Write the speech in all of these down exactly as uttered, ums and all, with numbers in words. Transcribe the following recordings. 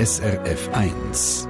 S R F eins.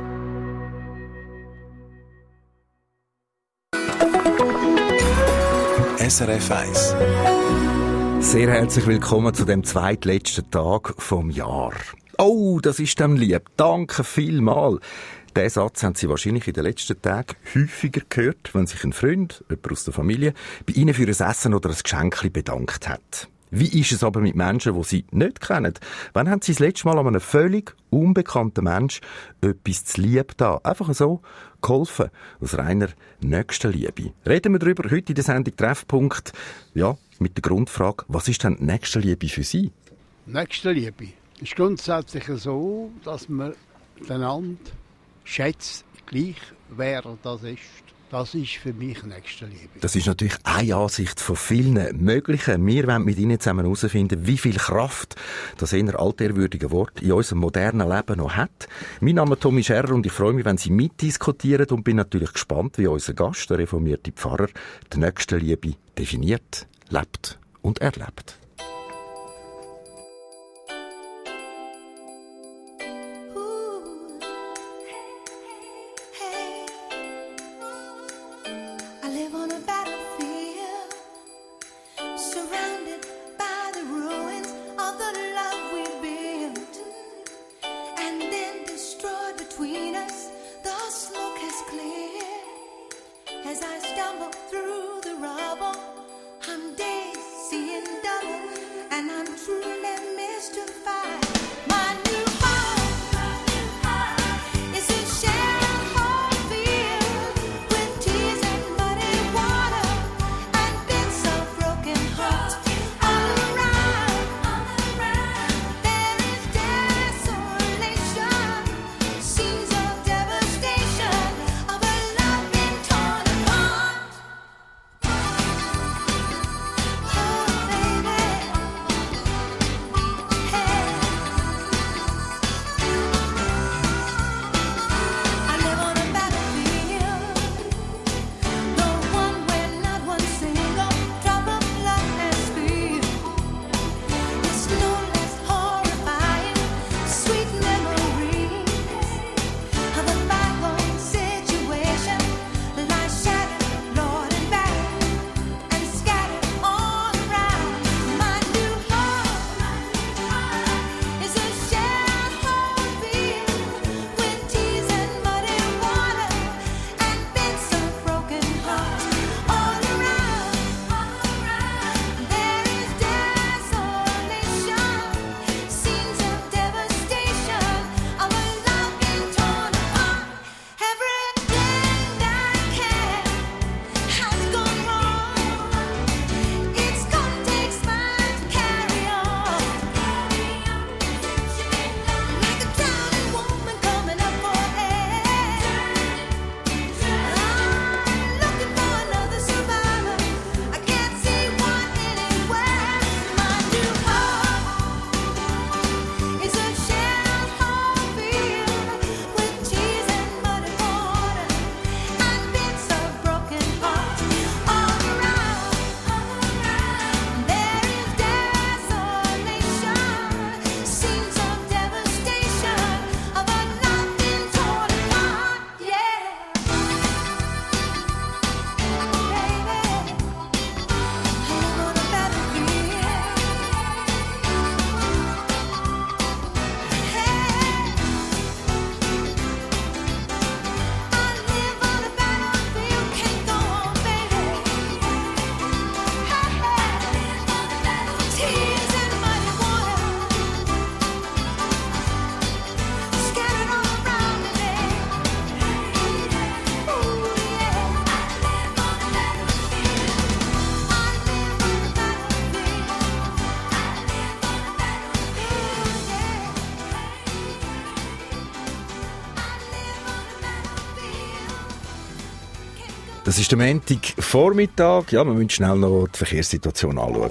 S R F eins. Sehr herzlich willkommen zu dem zweitletzten Tag vom Jahr. Oh, das ist dem lieb. Danke vielmals. Diesen Satz haben Sie wahrscheinlich in den letzten Tagen häufiger gehört, wenn sich ein Freund, jemand aus der Familie, bei Ihnen für ein Essen oder ein Geschenk bedankt hat. Wie ist es aber mit Menschen, die Sie nicht kennen? Wann haben Sie das letzte Mal an einem völlig unbekannten Menschen etwas zu lieb da? Einfach so geholfen, aus reiner Nächstenliebe. Reden wir darüber heute in der Sendung Treffpunkt, ja, mit der Grundfrage, was ist denn Nächstenliebe für Sie? Nächstenliebe ist grundsätzlich so, dass man einander schätzt, gleich wer das ist. Das ist für mich Nächstenliebe. Das ist natürlich eine Ansicht von vielen möglichen. Wir wollen mit Ihnen zusammen herausfinden, wie viel Kraft das eher altehrwürdige Wort in unserem modernen Leben noch hat. Mein Name ist Tommy Scherrer und ich freue mich, wenn Sie mitdiskutieren und bin natürlich gespannt, wie unser Gast, der reformierte Pfarrer, die Nächstenliebe definiert, lebt und erlebt. Das ist der Montagvormittag. Ja, wir müssen schnell noch die Verkehrssituation anschauen.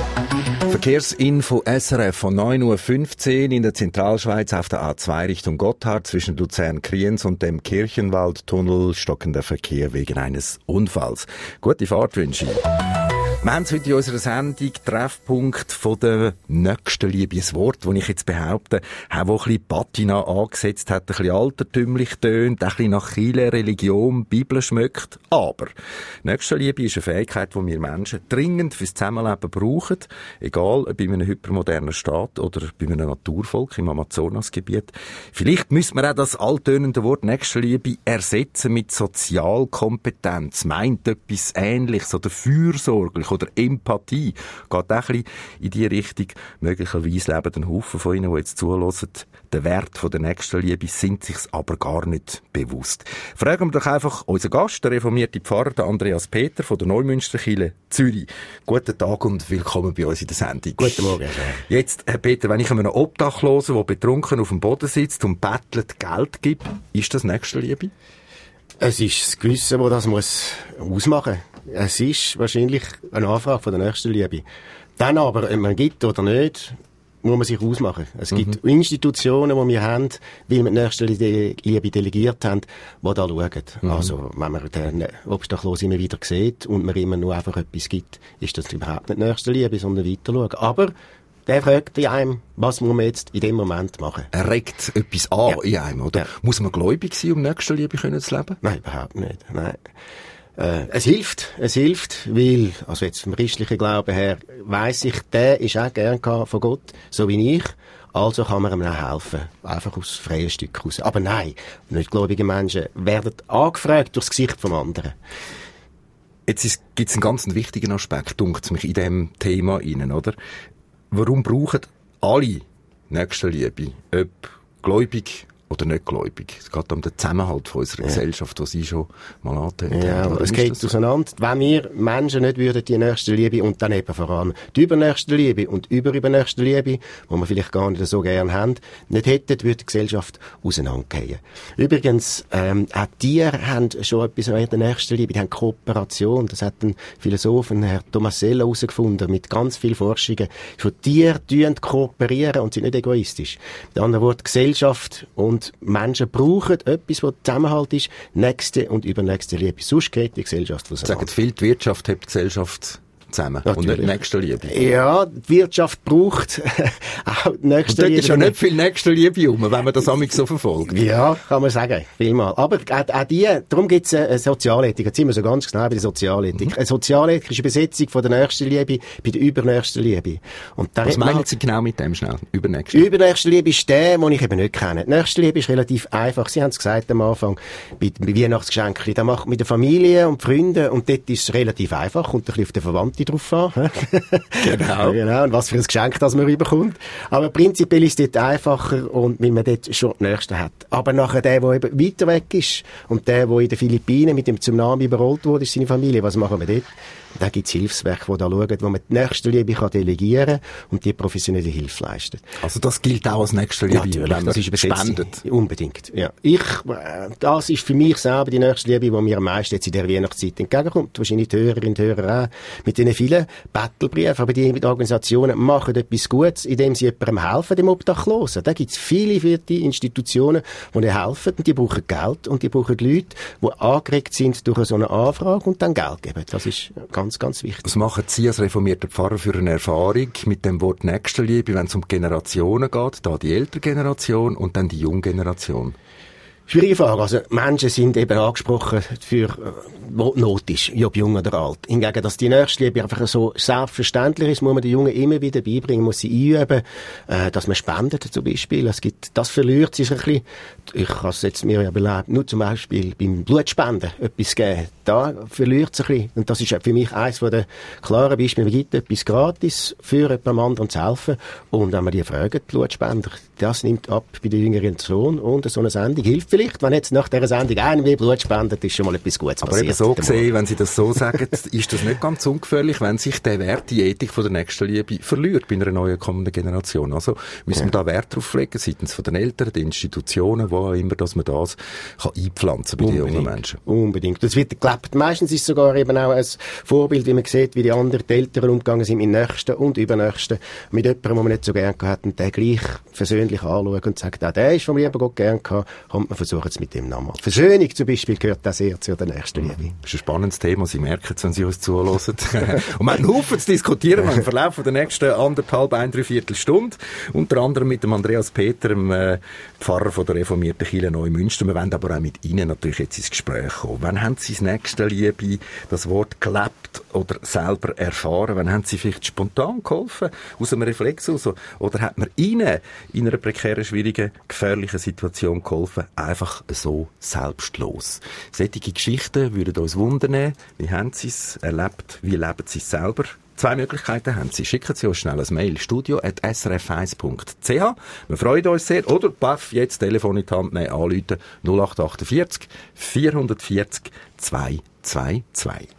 Verkehrsinfo S R F von neun Uhr fünfzehn in der Zentralschweiz auf der A zwei Richtung Gotthard zwischen Luzern-Kriens und dem Kirchenwaldtunnel stockender Verkehr wegen eines Unfalls. Gute Fahrt wünsche ich. Wir haben heute in unserer Sendung Treffpunkt von der nächsten Liebe. Ein Wort, das ich jetzt behaupte, auch ein bisschen Patina angesetzt hat, ein bisschen altertümlich tönt, ein bisschen nach Kirche, Religion, Bibel schmeckt. Aber Nächstenliebe ist eine Fähigkeit, die wir Menschen dringend fürs Zusammenleben brauchen. Egal, ob in einem hypermodernen Staat oder bei einem Naturvolk im Amazonasgebiet. Vielleicht müssen wir auch das alttönende Wort Nächstenliebe ersetzen mit Sozialkompetenz. Meint etwas Ähnliches oder fürsorglich oder Empathie. Geht auch ein bisschen in die Richtung. Möglicherweise leben ein Haufen von Ihnen, die jetzt zuhören, den Wert von der Nächstenliebe, sind sich's aber gar nicht bewusst. Fragen wir doch einfach unseren Gast, der reformierte Pfarrer, der Andreas Peter von der Neumünsterkirche Zürich. Guten Tag und willkommen bei uns in der Sendung. Guten Morgen. Jetzt, Herr Peter, wenn ich einem Obdachlosen, der betrunken auf dem Boden sitzt und bettelt, Geld gibt, ist das Nächstenliebe? Es ist das Gewisse, das das muss ausmachen muss. Es ist wahrscheinlich eine Anfrage von der Nächstenliebe. Dann aber, ob man gibt oder nicht, muss man sich ausmachen. Es mhm. gibt Institutionen, die wir haben, weil wir die Nächstenliebe delegiert haben, die da schauen. Mhm. Also, wenn man den Obdachlosen immer wieder sieht und man immer nur einfach etwas gibt, ist das überhaupt nicht Nächstenliebe, sondern weiter schauen. Aber der fragt in einem, was muss man jetzt in dem Moment machen? Er regt etwas an ja. in einem, oder? Ja. Muss man gläubig sein, um Nächstenliebe können zu leben? Nein, überhaupt nicht. Nein. Äh, es hilft, es hilft, weil, also jetzt vom christlichen Glauben her, weiss ich, der ist auch gern von Gott, so wie ich. Also kann man ihm auch helfen. Einfach aus freien Stück raus. Aber nein, nicht gläubige Menschen werden angefragt durchs Gesicht vom anderen. Jetzt gibt es einen ganz wichtigen Aspekt, dunkt mich, in diesem Thema rein, oder? Warum brauchen alle Nächstenliebe? Ob gläubig oder nicht gläubig? Es geht um den Zusammenhalt von unserer ja. Gesellschaft, was Sie schon mal angetönt ja, haben. Ja, es geht so? auseinander. Wenn wir Menschen nicht würden, die Nächstenliebe und dann eben vor allem die Übernächstenliebe und Überübernächstenliebe, die wir vielleicht gar nicht so gern haben, nicht hätten, würde die Gesellschaft auseinandergehen. Übrigens, ähm, auch Tiere haben schon etwas an der Nächstenliebe, die haben Kooperation. Das hat ein Philosoph, Herr Tomasello, herausgefunden, mit ganz vielen Forschungen. Schon Tiere kooperieren und sind nicht egoistisch. Mit anderen Worten, Gesellschaft und Und Menschen brauchen etwas, das Zusammenhalt ist, nächste und übernächste Liebe. Sonst geht die Gesellschaft auseinander. Sagen viel, die Wirtschaft hat die Gesellschaft zusammen. Natürlich. Und nicht Nächstenliebe. Ja, die Wirtschaft braucht auch die Nächstenliebe. Und dort ist ja nicht viel Nächstenliebe rum, wenn man das amigs so verfolgt. Ja, kann man sagen. Vielmal. Aber auch, auch die, darum gibt es eine Sozialethik. Jetzt sind wir so ganz genau bei der Sozialethik. Mhm. Eine Sozialethik ist eine Besetzung von der Nächstenliebe bei der Übernächstenliebe. Und da was meinen halt Sie genau mit dem schnell? Übernächstenliebe? Übernächstenliebe ist der, den ich eben nicht kenne. Die Nächstenliebe ist relativ einfach. Sie haben es gesagt am Anfang, bei, bei Weihnachtsgeschenken. Da macht man mit der Familie und Freunden und dort ist es relativ einfach. Kommt ein bisschen auf den Verwandten drauf an. Genau. Genau. Und was für ein Geschenk, das man rüberkommt. Aber prinzipiell ist es dort einfacher und weil man dort schon die Nächsten hat. Aber nachher der, der eben weiter weg ist und der, der in den Philippinen mit dem Tsunami überrollt wurde, ist seine Familie. Was machen wir dort? Da gibt es Hilfswerke, die da schauen, wo man die Nächstenliebe kann delegieren und die professionelle Hilfe leisten. Also das gilt auch als Nächstenliebe, Natürlich, wenn man das ist spendet. Unbedingt, ja. Ich, äh, das ist für mich selber die Nächstenliebe, die mir am meisten jetzt in der Weihnachtszeit entgegenkommt. Wahrscheinlich die Hörerinnen und Hörer auch. Mit diesen vielen Battlebriefen. Aber die Organisationen machen etwas Gutes, indem sie jemandem helfen, dem Obdachlosen. Da gibt es viele, viele Institutionen, die ihnen helfen. Und die brauchen Geld und die brauchen Leute, die angeregt sind durch so eine Anfrage und dann Geld geben. Das ist ganz, ganz wichtig. Was machen Sie als reformierter Pfarrer für eine Erfahrung mit dem Wort Nächstenliebe, wenn es um Generationen geht? Da die ältere Generation und dann die junge Generation. Schwierige Frage. Also, Menschen sind eben angesprochen für, wo die Not ist, ob jung oder alt. Hingegen, dass die Nächstenliebe einfach so selbstverständlich ist, muss man den Jungen immer wieder beibringen, muss sie einüben, äh, dass man spendet, zum Beispiel. Es gibt, das verliert sich ein bisschen. Ich habe es jetzt mir ja belebt, nur zum Beispiel beim Blutspenden etwas geben. Da verliert es ein bisschen. Und das ist für mich eines der klaren Beispiele. Man gibt etwas gratis für jemandem anderen zu helfen. Und wenn man die fragen, die Blutspender, das nimmt ab bei der jüngeren Person. Und so eine Sendung hilft vielleicht, wenn jetzt nach dieser Sendung einer wie Blut spendet, ist schon mal etwas Gutes aber passiert. Aber eben so gesehen, wenn Sie das so sagen, ist das nicht ganz ungefährlich, wenn sich der Wert, die Ethik von der Nächstenliebe verliert bei einer neuen kommenden Generation. Also müssen ja. wir da Wert drauf legen, seitens von den Eltern, den Institutionen, wo auch immer, dass man das kann einpflanzen bei den jungen Menschen. Unbedingt. Das wird gelebt. Meistens ist es sogar eben auch ein Vorbild, wie man sieht, wie die anderen, die Eltern umgegangen sind mit Nächsten und Übernächsten, mit jemandem, den man nicht so gerne gehabt hat, und den gleich persönlich anschauen und sagt, auch der ist vom lieben Gott gern gehabt, kommt man von versuchen es mit dem nochmal. Versöhnung zum Beispiel gehört auch sehr zu der nächsten Liebe. Das ist ein spannendes Thema. Sie merken es, wenn Sie uns zuhören. Und wir haben einen Haufen zu diskutieren im Verlauf der nächsten anderthalb, ein, dreiviertel Stunde. Unter anderem mit dem Andreas Peter, dem äh, Pfarrer von der reformierten Kirche Neumünster. Wir wollen aber auch mit Ihnen natürlich jetzt ins Gespräch kommen. Wann haben Sie das nächste Liebe, das Wort gelebt oder selber erfahren? Wann haben Sie vielleicht spontan geholfen, aus einem Reflex heraus? Oder hat man Ihnen in einer prekären, schwierigen, gefährlichen Situation geholfen, einfach so selbstlos? Solche Geschichten würden uns wundern. Wie haben Sie es erlebt? Wie leben Sie es selber? Zwei Möglichkeiten haben Sie. Schicken Sie uns schnell ein Mail. studio at s r f eins punkt c h. Wir freuen uns sehr. Oder, paff, jetzt Telefon in die Hand nehmen, anrufen. null acht vier acht vier vier null zwei zwei zwei.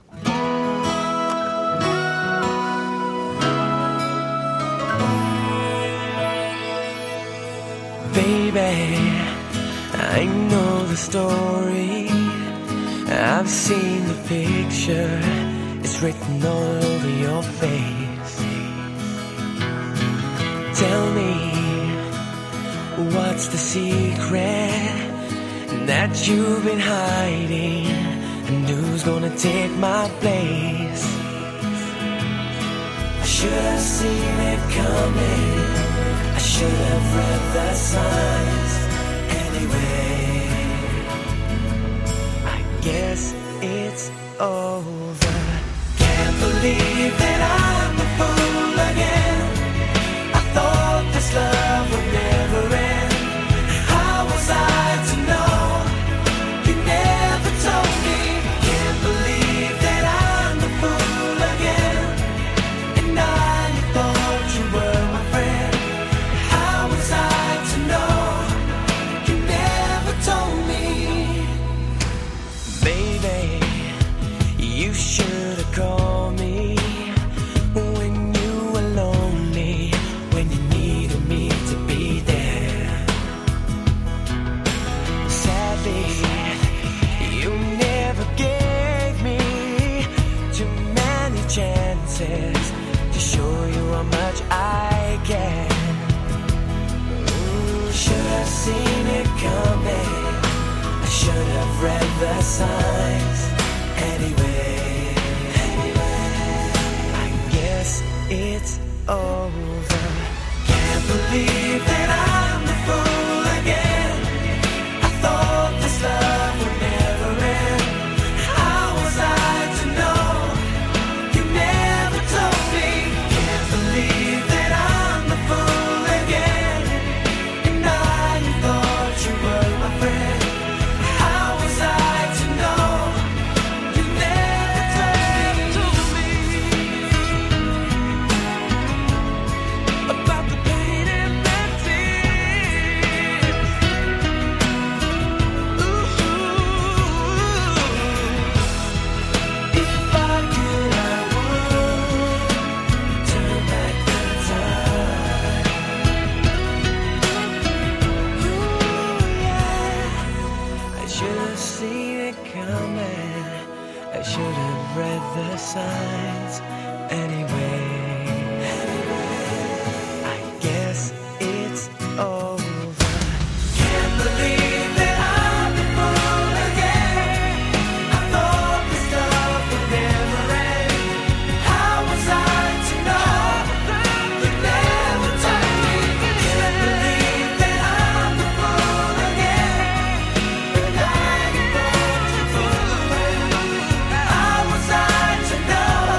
Baby, I know the story. I've seen the picture. It's written all over your face. Tell me, what's the secret that you've been hiding? And who's gonna take my place? I should have seen it coming. I should have read the signs. Anyway, I guess it's over. Can't believe that I'm a fool again. I thought this love would never end. How was I to know? You never told me. Can't believe that I'm a fool again. And I thought you were my friend. How was I to know? You never told me. Baby, you should have called me when you were lonely, when you needed me to be there. Sadly, you never gave me too many chances to show you how much I care. Ooh, should have seen it coming. I should have read the signs. Anyway, I guess it's over. Can't believe that I'm the fool again. I thought this love would never end. How was I to know? You never told me. Can't believe that I'm the fool again. And I thought you were my friend. How was I to know? You never told me about the pain and the tears. Ooh, if I could, I would turn back the time. Ooh, yeah. I should have seen it coming. I should have read the signs. Anyway, I guess it's over. Can't believe that I'm the fool again. I thought this love would never end. How was I to know? You never told me. Can't believe that I'm the fool again. And I thought you fool. How was I to know?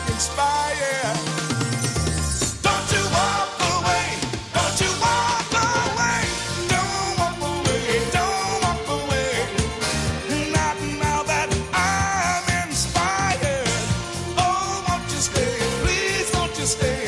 inspired. Don't you walk away, don't you walk away, don't walk away, don't walk away. Not now that I'm inspired. Oh, won't you stay, please won't you stay?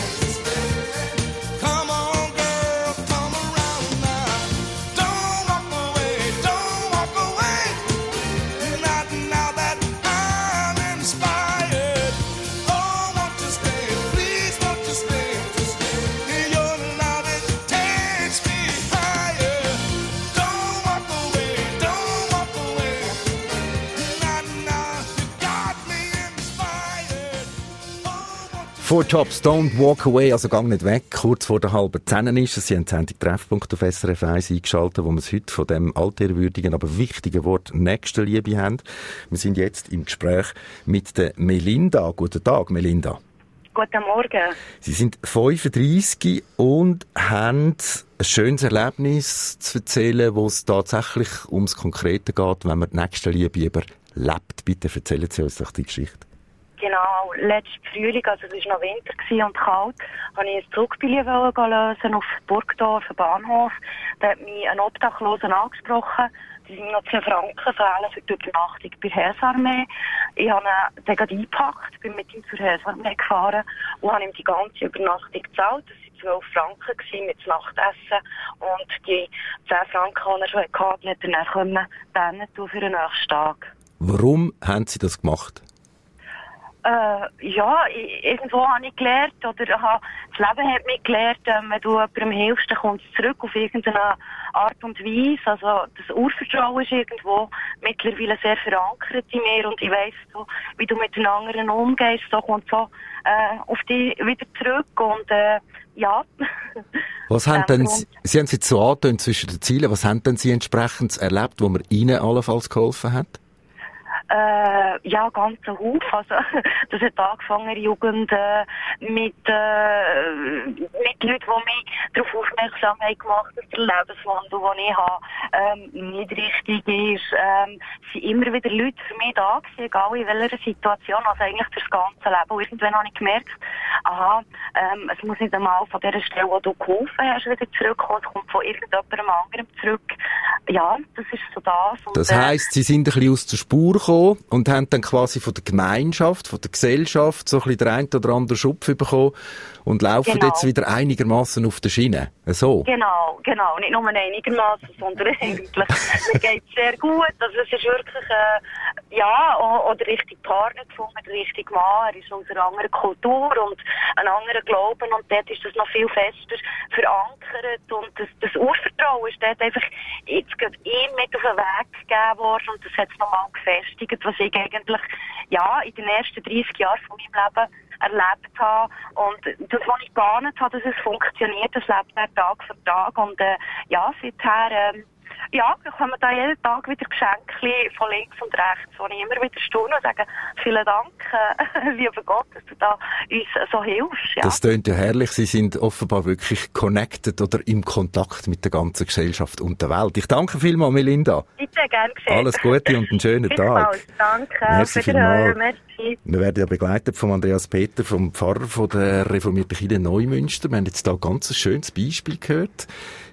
Come on, girl, come around now. Don't walk away, don't walk away. Not now that I'm inspired. Oh, won't you stay, please won't you stay? Your love, it takes me higher. Don't walk away, don't walk away. Not now, you got me inspired. Oh, won't you Four Tops, Don't Walk Away, also gang nicht weg, kurz vor der halben Zehn ist es. Sie haben die Sendung Treffpunkt auf S R F eins eingeschaltet, wo wir es heute von dem altehrwürdigen, aber wichtigen Wort Nächstenliebe haben. Wir sind jetzt im Gespräch mit der Melinda. Guten Tag, Melinda. Guten Morgen. Sie sind fünfunddreissig und haben ein schönes Erlebnis zu erzählen, wo es tatsächlich ums Konkrete geht, wenn man die Nächstenliebe überlebt. Bitte erzählen Sie uns doch die Geschichte. Genau, letzten Frühling, also es war noch Winter gewesen und kalt, wollte ich ein Zugbillett lösen auf Burgdorf, am Bahnhof. Da hat mich ein Obdachloser angesprochen. Die sind noch zehn Franken fehlen für die Übernachtung bei der Heeresarmee. Ich habe ihn dann gleich eingepackt, bin mit ihm zur Heeresarmee gefahren und habe ihm die ganze Übernachtung gezahlt. Das waren zwölf Franken gewesen mit dem Nachtessen. Und die zehn Franken, die er schon hatte, die hat er dann können dann tun für den nächsten Tag. Warum haben Sie das gemacht? Äh, ja, ich, irgendwo habe ich gelernt, oder habe, das Leben hat mich gelehrt, äh, wenn du jemandem hilfst, dann kommt es zurück auf irgendeine Art und Weise. Also das Urvertrauen ist irgendwo mittlerweile sehr verankert in mir und ich weiss, so, wie du mit den anderen umgehst, so kommt so äh, auf dich wieder zurück und äh, ja. Was haben denn, Sie, Sie haben es jetzt so angetönt zwischen den Zielen, was haben denn Sie entsprechend erlebt, wo man Ihnen allenfalls geholfen hat? Äh, ja, ganz ein Haufen. Also, das hat angefangen in der Jugend äh, mit, äh, mit Leuten, die mich darauf aufmerksam haben gemacht, dass der Lebenswandel, den ich habe, ähm, nicht richtig ist. Ähm, es sind immer wieder Leute für mich da gewesen, egal in welcher Situation, also eigentlich das ganze Leben. Und irgendwann habe ich gemerkt, aha, ähm, es muss nicht einmal von der Stelle, wo du geholfen hast, wieder zurückkommen, es kommt von irgendjemandem anderem zurück. Ja, das ist so das. Und, das heisst, Sie sind ein bisschen aus der Spur gekommen und haben dann quasi von der Gemeinschaft, von der Gesellschaft so ein bisschen den einen oder anderen Schupf bekommen und laufen genau. jetzt wieder einigermaßen auf der Schiene. So. Genau, genau. Nicht nur einigermaßen, sondern eigentlich. Mir geht es sehr gut. Also es ist wirklich, äh, ja, oder richtig Partner gefunden, der richtige Mann. Er ist aus einer anderen Kultur und einem anderen Glauben und dort ist das noch viel fester verankert und das, das Urvertrauen ist dort einfach jetzt gerade ihm mit auf den Weg gegeben worden und das hat es nochmal gefestigt, was ich eigentlich, ja, in den ersten dreißig Jahren von meinem Leben erlebt habe und das, was ich geahnt habe, dass es funktioniert, das lebt er Tag für Tag und äh, ja, seither ähm, ja, wir kommen da jeden Tag wieder Geschenke von links und rechts, wo ich immer wieder staune und sage, vielen Dank, äh, lieber Gott, dass du da uns so hilfst. Ja. Das tönt ja herrlich. Sie sind offenbar wirklich connected oder im Kontakt mit der ganzen Gesellschaft und der Welt. Ich danke vielmals, Melinda. Bitte, gern geschehen. Alles Gute und einen schönen Tag. Danke. Merci vielmals. Merci. Wir werden ja begleitet von Andreas Peter, vom Pfarrer von der reformierten Kirche Neumünster. Wir haben jetzt da ein ganz schönes Beispiel gehört.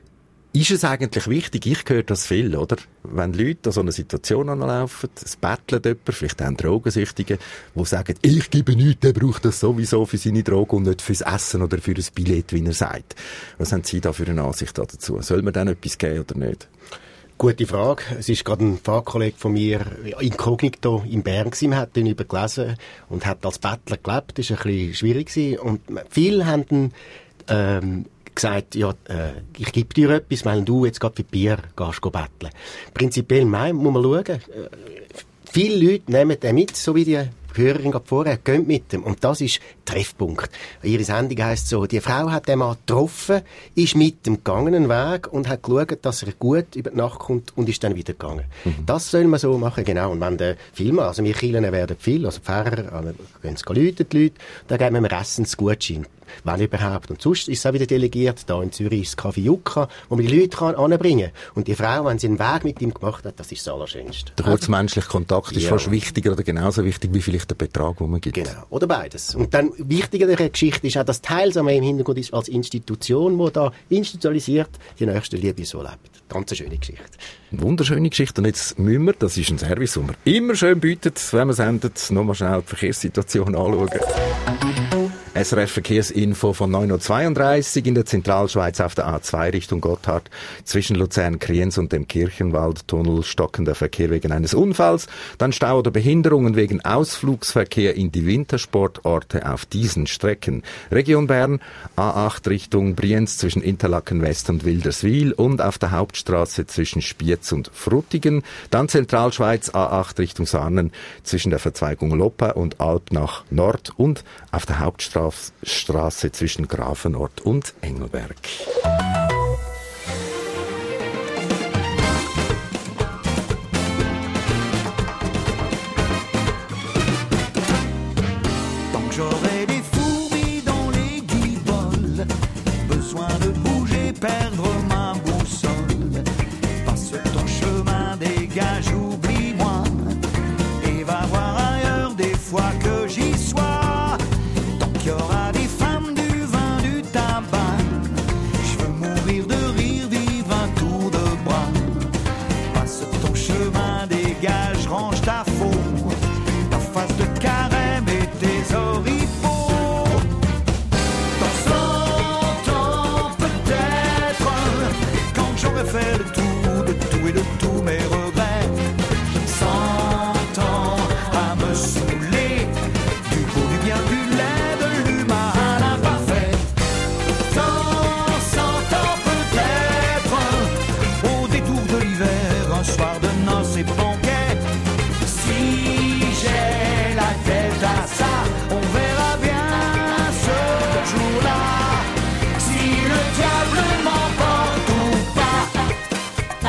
Ist es eigentlich wichtig, ich höre das viel, oder? Wenn Leute an so einer Situation anlaufen, es betteln jemand, vielleicht auch ein Drogensüchtiger, die sagen, ich gebe nichts, der braucht das sowieso für seine Droge und nicht fürs Essen oder für ein Billett, wie er sagt. Was haben Sie da für eine Ansicht dazu? Soll man dann etwas geben oder nicht? Gute Frage. Es ist gerade ein Fahrkollege von mir inkognito in Bern gewesen. Man hat den über gelesen und hat als Bettler gelebt. Das war ein bisschen schwierig gewesen. Und viele haben ähm, gesagt, ja, äh, ich gebe dir etwas, weil du jetzt gerade für Bier gehst go betteln. Prinzipiell nein, muss man schauen. Äh, viele Leute nehmen den mit, so wie die Hörerin gerade vorher, gehen mit dem. Und das ist Treffpunkt. Ihre Sendung heisst so, die Frau hat den Mann getroffen, ist mit dem gegangenen Weg und hat geschaut, dass er gut über die Nacht kommt und ist dann wieder gegangen. Mhm. Das soll man so machen, genau. Und wenn der Film, also wir Kirchen werden viel, also Pfarrer, also können sie läuten, die Leute, dann geben wir Essensgutschein. wenn überhaupt. Und sonst ist es auch wieder delegiert, da in Zürich das Café Jukka, wo man die Leute kann anbringen kann. Und die Frau, wenn sie einen Weg mit ihm gemacht hat, das ist das Allerschönste. Der kurzmenschliche Kontakt ist ja. fast wichtiger oder genauso wichtig wie vielleicht der Betrag, den man gibt. Genau, oder beides. Und dann wichtiger der Geschichte ist auch, dass Teilsame im Hintergrund ist als Institution, die da institutionalisiert die nächste Liebe so lebt. Ganz eine schöne Geschichte. Eine wunderschöne Geschichte. Und jetzt müssen wir, das ist ein Service, den wir immer schön bietet, wenn wir sendet, nochmal schnell die Verkehrssituation anschauen. S R F Verkehrsinfo von neun Uhr zweiunddreißig in der Zentralschweiz auf der A zwei Richtung Gotthard. Zwischen Luzern, Kriens und dem Kirchenwaldtunnel stockender Verkehr wegen eines Unfalls. Dann Stau oder Behinderungen wegen Ausflugsverkehr in die Wintersportorte auf diesen Strecken. Region Bern, A acht Richtung Brienz zwischen Interlaken West und Wilderswil und auf der Hauptstraße zwischen Spiez und Frutigen. Dann Zentralschweiz, A acht Richtung Sarnen zwischen der Verzweigung Loppa und Alp nach Nord und auf der Hauptstraße Straße zwischen Grafenort und Engelberg. Tant que j'aurai des fourmis dans les guiboles, besoin de bouger, perdre ma boussole. Passe ton chemin, dégage, oublie-moi, et va voir ailleurs des fois que j'y sois. Il y aura des femmes, du vin, du tabac. Je veux mourir de rire, vivre un tour de bras. Passe ton chemin, dégage, range ta faux, ta face de carême et tes oripeaux. Dans cent ans peut-être, quand j'aurai fait le tour de tout et de tous mes regrets. Cent ans à me saouler, du beau, du bien, du laid. Soir de noces et banquet. Si j'ai la tête à ça, on verra bien ce jour-là. Si le diable m'emporte ou pas.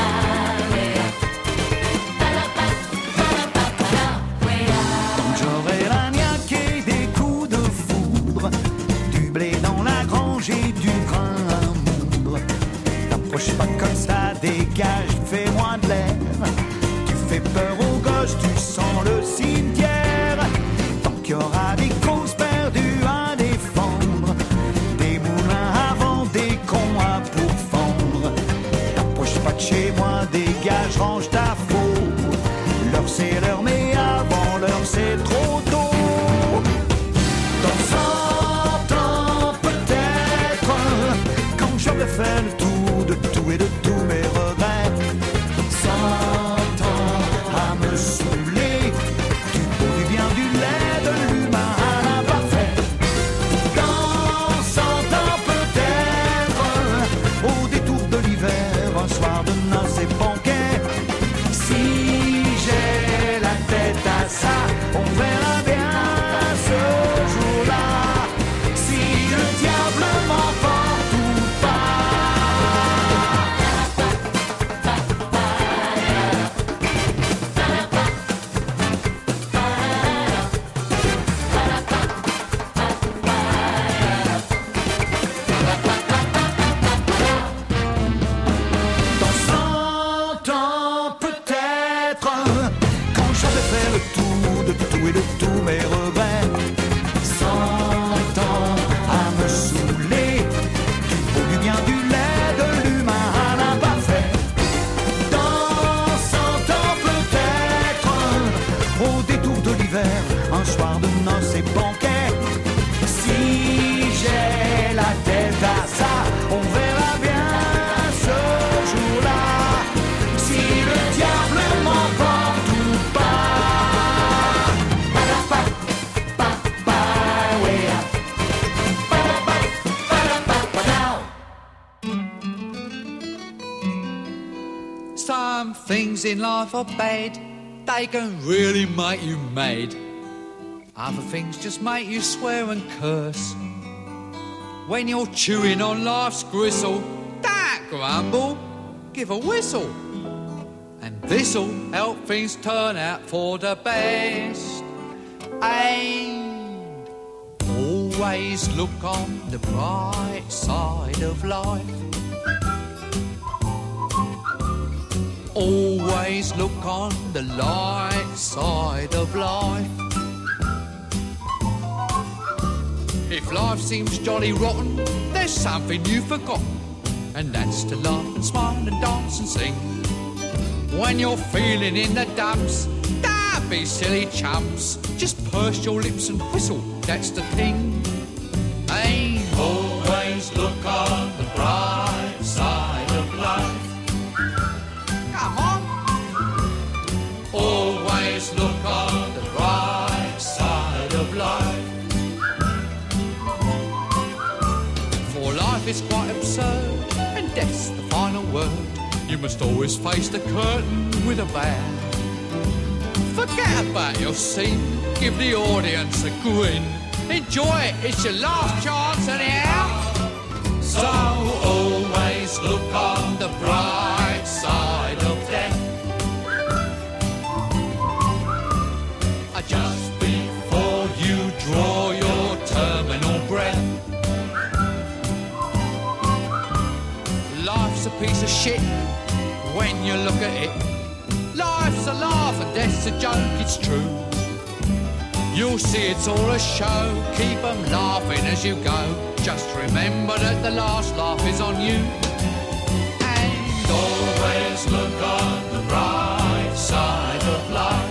Tant que j'aurai la niaque et des coups de foudre, du blé dans la grange et du grain à moudre. T'approche pas comme ça, dégage, fais-moi de l'air. Tu fais peur aux gosses, tu sens le cimetière. Tant qu'il y aura des causes perdues à défendre, des moulins à vent, des cons à pourfendre. T'approches pas de chez moi, dégage, range ta faux. L'heure c'est l'heure, mais avant l'heure c'est trop tôt. Dans cent ans peut-être, quand j'aurai fait le tour de tout et de tous mes regrets. Cent ans à me saouler, du beau, du bien, du laid, de l'humain à l'imparfait. Dans cent ans peut-être, au détour de l'hiver, un soir de noces et banquet. Si j'ai la tête à ça, on verra bien ce jour-là. Si le diable m'emporte ou pas. Some things in life are bad, they can really make you mad. Other things just make you swear and curse. When you're chewing on life's gristle, don't grumble, give a whistle. And this'll help things turn out for the best. And all Always look on the bright side of life. Always look on the light side of life. If life seems jolly rotten, there's something you've forgotten, and that's to laugh and smile and dance and sing. When you're feeling in the dumps, don't be silly chumps. Just purse your lips and whistle, that's the thing. Hey, always look on the bright side of life. Come on. Always look on the bright side of life. For life is quite absurd, and death's the final word. You must always face the curtain with a bow. Forget about your scene, give the audience a grin. Enjoy it, it's your last chance anyhow. So always look on the bright side of death. Just before you draw your terminal breath. Life's a piece of shit when you look at it. Life's a laugh and death's a joke, it's true. You'll see it's all a show, keep 'em laughing as you go. Just remember that the last laugh is on you. And always look on the bright side of life.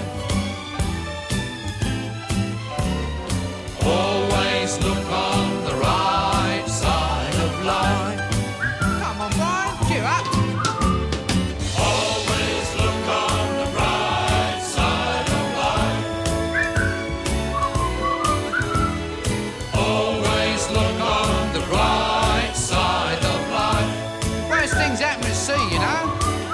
Always look on the right side of life. Come on, Brian, cheer up. Always look on the right side of life. Always look on the right side of life. Worst things happen at sea, you know.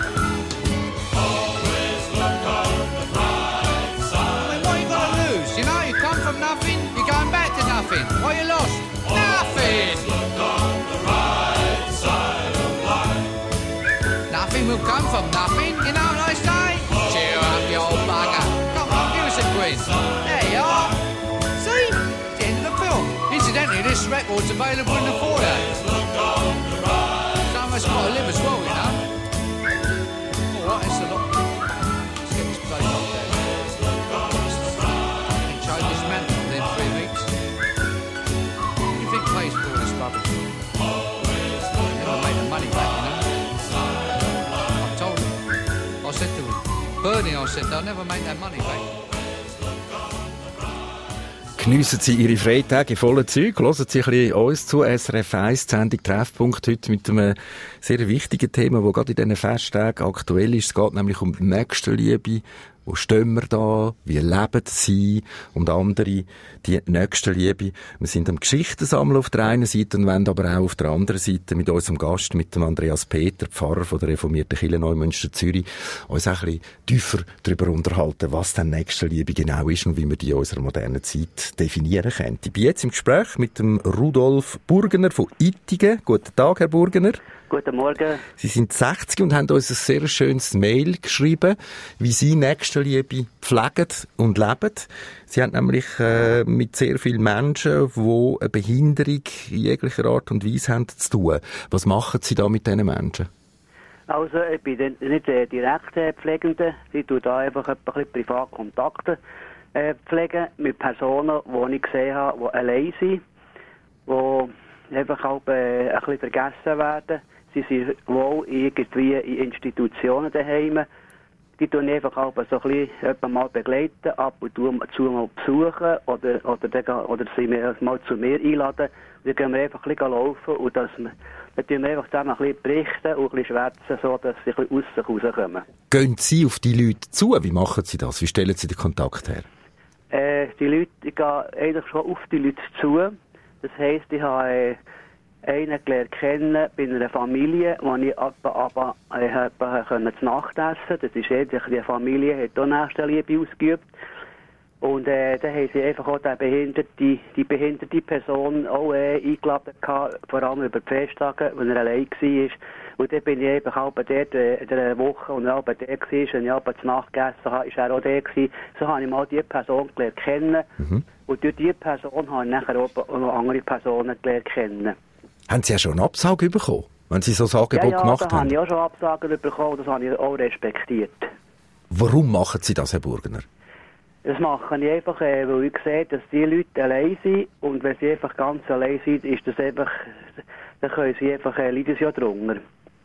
Always look on the right side. I mean, what you got to lose? You know, you come from nothing, you're going back to nothing. What you lost? Nothing. Look on the right side of life. Nothing will come from nothing, you know what I say? Cheer up, you old bugger. Come on, give us a quiz. There you are. See? It's the end of the film. Incidentally, this record's available in the foyer. Someone's got to live as well, you know. All right, it's a lot. Let's get this place up there. And show this man within three weeks. What do you think pays for all this rubbish? Never made the money back, you know. I told him. I said to him, Bernie, I said, they'll never make that money back. Geniessen Sie Ihre Freitage voller Zeug, hören Sie ein bisschen uns zu, S R F eins, die Sendung Treffpunkt, heute mit einem sehr wichtigen Thema, das gerade in diesen Festtagen aktuell ist. Es geht nämlich um die Nächstenliebe. Wo stehen wir da? Wie leben sie? Und andere, die Nächstenliebe. Wir sind am Geschichtensammeln auf der einen Seite und wollen aber auch auf der anderen Seite mit unserem Gast, mit dem Andreas Peter, Pfarrer von der reformierten Kirche Neumünster Zürich, uns auch ein bisschen tiefer darüber unterhalten, was denn Nächstenliebe genau ist und wie wir die in unserer modernen Zeit definieren können. Ich bin jetzt im Gespräch mit dem Rudolf Burgener von Ittigen. Guten Tag, Herr Burgener. Guten Morgen. Sie sind sechzig und haben uns ein sehr schönes Mail geschrieben, wie Sie Nächstenliebe pflegen und leben. Sie haben nämlich äh, mit sehr vielen Menschen, die eine Behinderung in jeglicher Art und Weise haben, zu tun. Was machen Sie da mit diesen Menschen? Also, ich bin nicht äh, direkt äh, Pflegende. Ich tue da einfach ein bisschen Privatkontakte äh, pflegen mit Personen, die ich gesehen habe, die allein sind, die einfach auch äh, ein bisschen vergessen werden. Sie sind wohl irgendwie in Institutionen daheim. Die tun einfach auch so ein bisschen mal begleiten, ab und zu, zu mal besuchen oder, oder, oder sie mal zu mir einladen. Dann gehen wir einfach ein bisschen laufen und das, dann tun wir einfach zusammen ein bisschen berichten und ein bisschen schwätzen, so dass sie ein bisschen aus sich rauskommen. Gehen Sie auf die Leute zu? Wie machen Sie das? Wie stellen Sie den Kontakt her? Äh, die Leute, ich gehe eigentlich schon auf die Leute zu. Das heisst, ich habe äh, einen gelernt kennen bei einer Familie, wo ich aber, aber äh, zu Nacht essen. Das ist ähnlich, die Familie hat auch Nächstenliebe ausgeübt. Und äh, dann haben sie einfach auch die behinderte, die behinderte Person auch äh, eingeladen gehabt, vor allem über die Festtage, wenn er allein war. Und dann bin ich eben auch dort äh, in der Woche, und er auch der war, wenn ich aber zu Nacht gegessen habe, ist er auch der gewesen. So habe ich mal diese Person gelernt kennen. Mhm. Und durch diese Person habe ich nachher auch noch andere Personen gelernt kennen. Haben Sie ja schon eine Absage bekommen, wenn Sie so ein Angebot ja, ja, gemacht da haben? habe ich auch schon Absagen bekommen, das habe ich auch respektiert. Warum machen Sie das, Herr Burgener? Das mache ich einfach, äh, weil ich sehe, dass die Leute allein sind. Und wenn sie einfach ganz allein sind, ist das einfach, dann können sie einfach, äh, leiden sie ja drunter.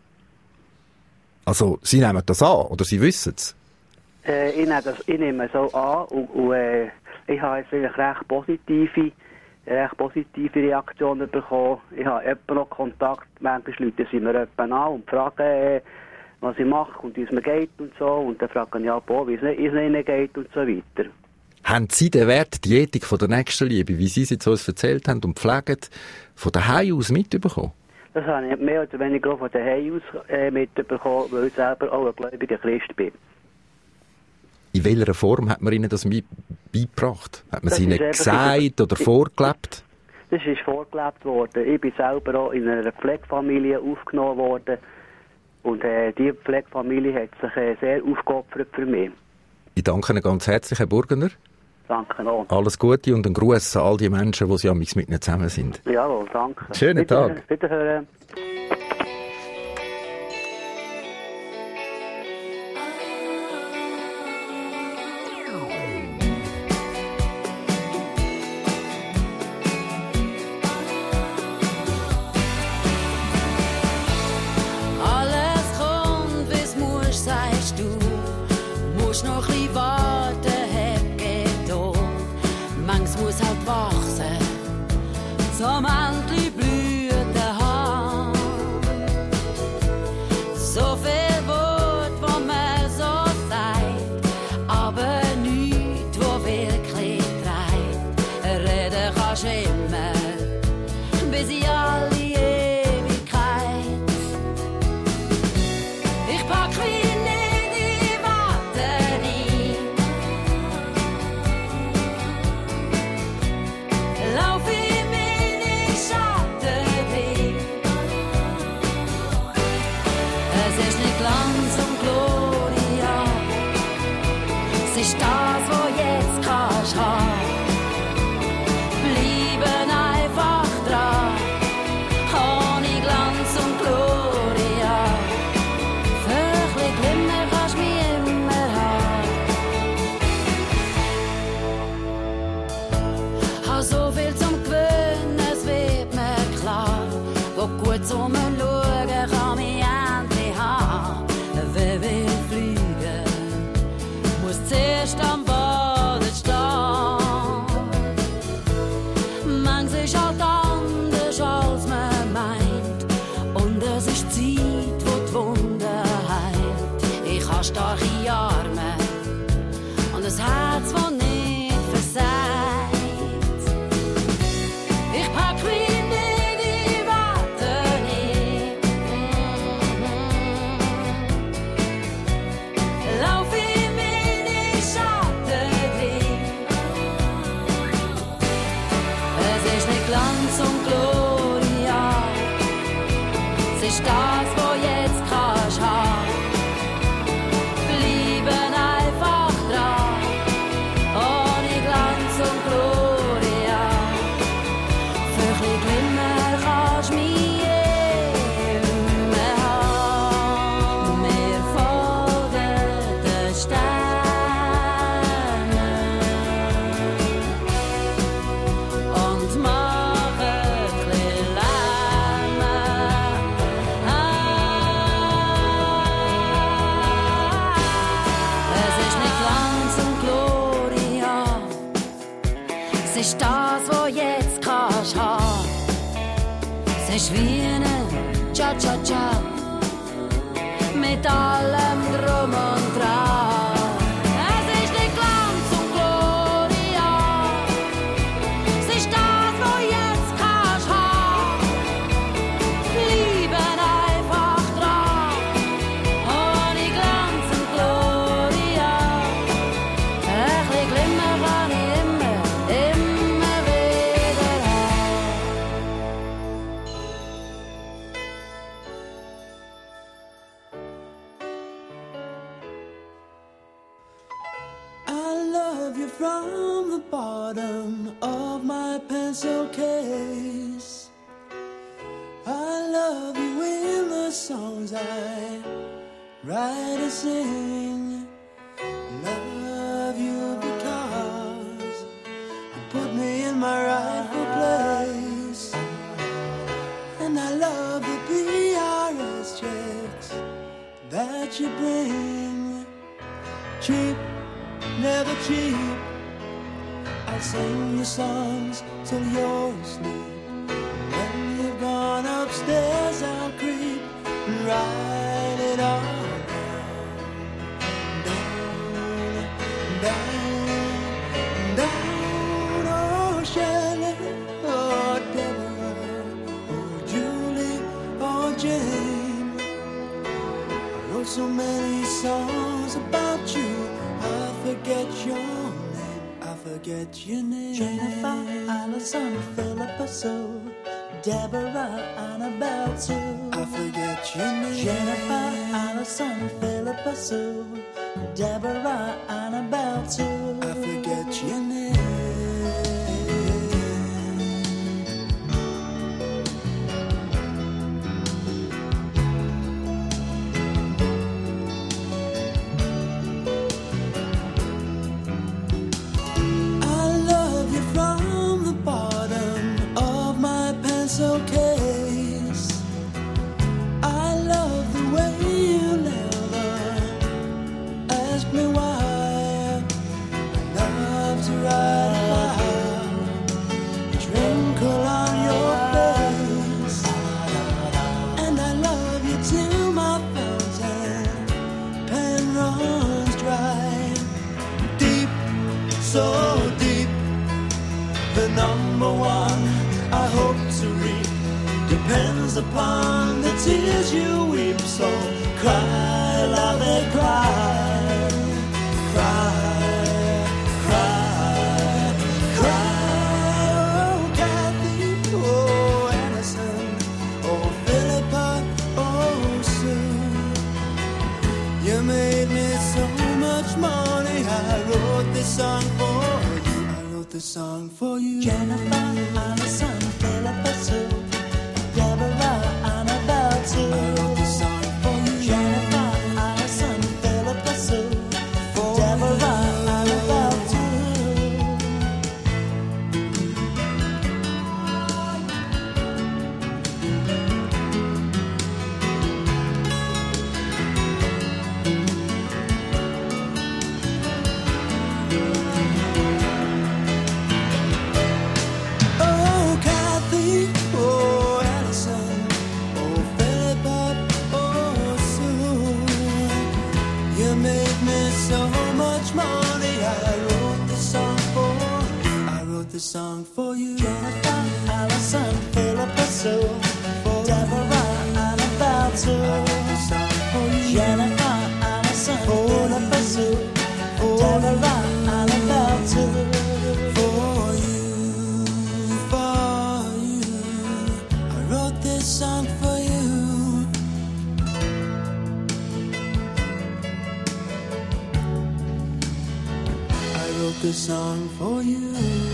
Also, Sie nehmen das an, oder Sie wissen es? Äh, ich, nehme das, ich nehme es so an und, und äh, ich habe jetzt eigentlich recht positive, recht positive Reaktionen bekommen. Ich habe etwa noch Kontakt, manchmal Leute sind mir etwa an und fragen, äh, was ich mache und wie es mir geht und so. Und dann fragen ja, boah, wie es ihnen geht und so weiter. Haben Sie den Wert, die Ethik von der Nächstenliebe, wie Sie es jetzt uns erzählt haben und pflegen, von daheim aus mitbekommen? Das habe ich mehr oder weniger auch von daheim aus äh, mitbekommen, weil ich selber auch ein gläubiger Christ bin. In welcher Form hat man Ihnen das mit beigebracht? Hat man Das es Ihnen ist einfach- gesagt oder vorgelebt? Das ist vorgelebt worden. Ich bin selber auch in einer Pflegefamilie aufgenommen worden. Und äh, diese Pflegefamilie hat sich äh, sehr aufgeopfert für mich. Ich danke Ihnen ganz herzlich, Herr Burgener. Danke auch. Alles Gute und einen Gruß an all die Menschen, die Sie amigs mit Ihnen zusammen sind. Jawohl, danke. Schönen Bitte- Tag. Bitte hören. Alles kommt, wie's muss, sagst du. Musst noch ein bisschen warten, hab Geduld. Manches muss halt wachsen, zum endlich Blüten haben. So viel Wort, wo man so sagt, aber nichts, wo wirklich trägt. Reden kannst immer, bis in alle Ewigkeit. Ich pack mich nicht in Watte ein. Lauf in meine Schatten drin. Es ist nicht Glanz und Gloria. Es ist das, was jetzt kannst haben. Bleiben einfach dran. Ohne Glanz und Gloria. Vögel Glimmer kannst du mich immer haben. Hab so viel zum Gewöhnen, es wird mir klar. Wo gut zum Schauen kann mich endlich haben. Wer will fliegen, muss zuerst am Boden stehen. Manches ist halt anders, als man meint. Und es ist Zeit, wo die Wunde heilt. Ich habe starke Arme und ein Herz, das nicht versagt. Ich pack mich nicht in Watte ein. Lauf in meine Schatten drin. Es ist nicht Glanz und Gloria. Es ist das, was jetzt kannst haben. Bleiben einfach dran. Ohne Glanz und Gloria. Für ein bisschen Glimmer kannst du mich immer haben. Wir folgen den Sternen und machen ein bisschen Lärm. Es ist nicht Glanz und Gloria. Es ist das, was jetzt kannst haben. Es ist wie ein Cha-Cha-Cha mit allem Drum und Dran. Es ist nicht Glanz und Gloria. Es ist das, was jetzt kannst haben. Bleiben einfach dran. Ohne Glanz und Gloria. Ein bisschen Glimmer kann ich immer, immer wieder haben. love you from the bottom of my pencil case. I love you in the songs I write and sing. Love you because you put me in my rightful place. And I love the P R S checks that you bring. Cheap, never cheap. I'll sing your songs till you're asleep. When you've gone upstairs, I'll creep and write it all down, down, down. Oh, Shelley, oh, Deborah, oh, Julie, oh, Jane. I wrote so many songs about you, I forget your name, I forget your name. Jennifer, Allison, Philippa Sue, Deborah, Annabelle too. I forget your name. Jennifer, Allison, Philippa Sue, Deborah, Annabelle too. I forget your name. Case. I love the way you never ask me why. I love to ride by, twinkle on your face, and I love you till my fountain pen runs dry. Deep, so deep, the number one I hope to reap depends upon the tears you weep. So cry, love it, cry, cry, cry, cry. Oh, Kathy, oh, Anderson, oh, Philippa, oh, Sue. You made me so much money. I wrote this song for you. I wrote this song for you. Jennifer, Allison, Philippa Sue, Deborah, Annabelle too. I wrote this song for you. Jennifer, Allison, Philippa Sue, Deborah, Annabelle song for you. Jennifer, Allison, Philippa Sue, Deborah, Annabelle too. I wrote this song for you. Jennifer, Allison, Philippa Sue, Deborah, Annabelle too. For you, for you, I wrote this song for you. I wrote this song for you.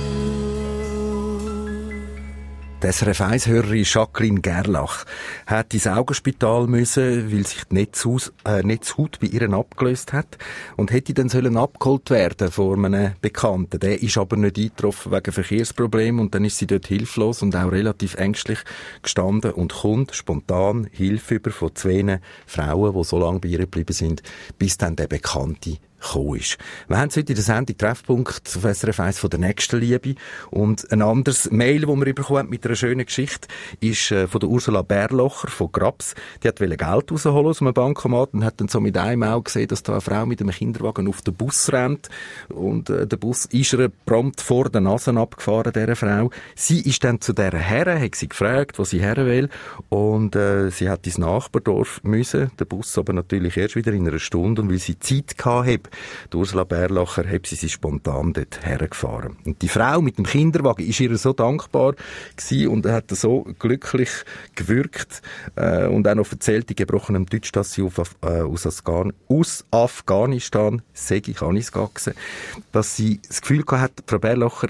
Die S R F eins-Hörerin Jacqueline Gerlach hat ins Augenspital müssen, weil sich die Netzhaut, äh, Netzhaut bei ihr abgelöst hat und hätte dann sollen abgeholt werden von einem Bekannten. Der ist aber nicht eingetroffen wegen Verkehrsproblemen und dann ist sie dort hilflos und auch relativ ängstlich gestanden und kommt spontan Hilfe über von zwei Frauen, die so lange bei ihr geblieben sind, bis dann der Bekannte gekommen ist. Wir haben heute in der Sendung Treffpunkt auf S R F eins von der Nächstenliebe und ein anderes Mail, das wir bekommen haben mit einer schönen Geschichte, ist äh, von der Ursula Bärlocher von Grabs. Die hat Geld rausholen aus einem Bankomat und hat dann so mit einem Auge gesehen, dass da eine Frau mit einem Kinderwagen auf den Bus rennt und äh, der Bus ist ihr prompt vor der Nase abgefahren, dieser Frau. Sie ist dann zu dieser Herren, hat sie gefragt, wo sie her will und äh, sie hat ins Nachbardorf müssen, der Bus aber natürlich erst wieder in einer Stunde und weil sie Zeit gehabt hat, Die Ursula Bärlacher hat sie sich spontan dort hergefahren. Und die Frau mit dem Kinderwagen ist ihr so dankbar gewesen und hat so glücklich gewirkt äh, und auch noch erzählt, in gebrochenem Deutsch, dass sie auf, äh, aus, Afghan- aus Afghanistan, sage ich, kann ich es gar gesehen, dass sie das Gefühl gehabt hat, Frau Bärlacher,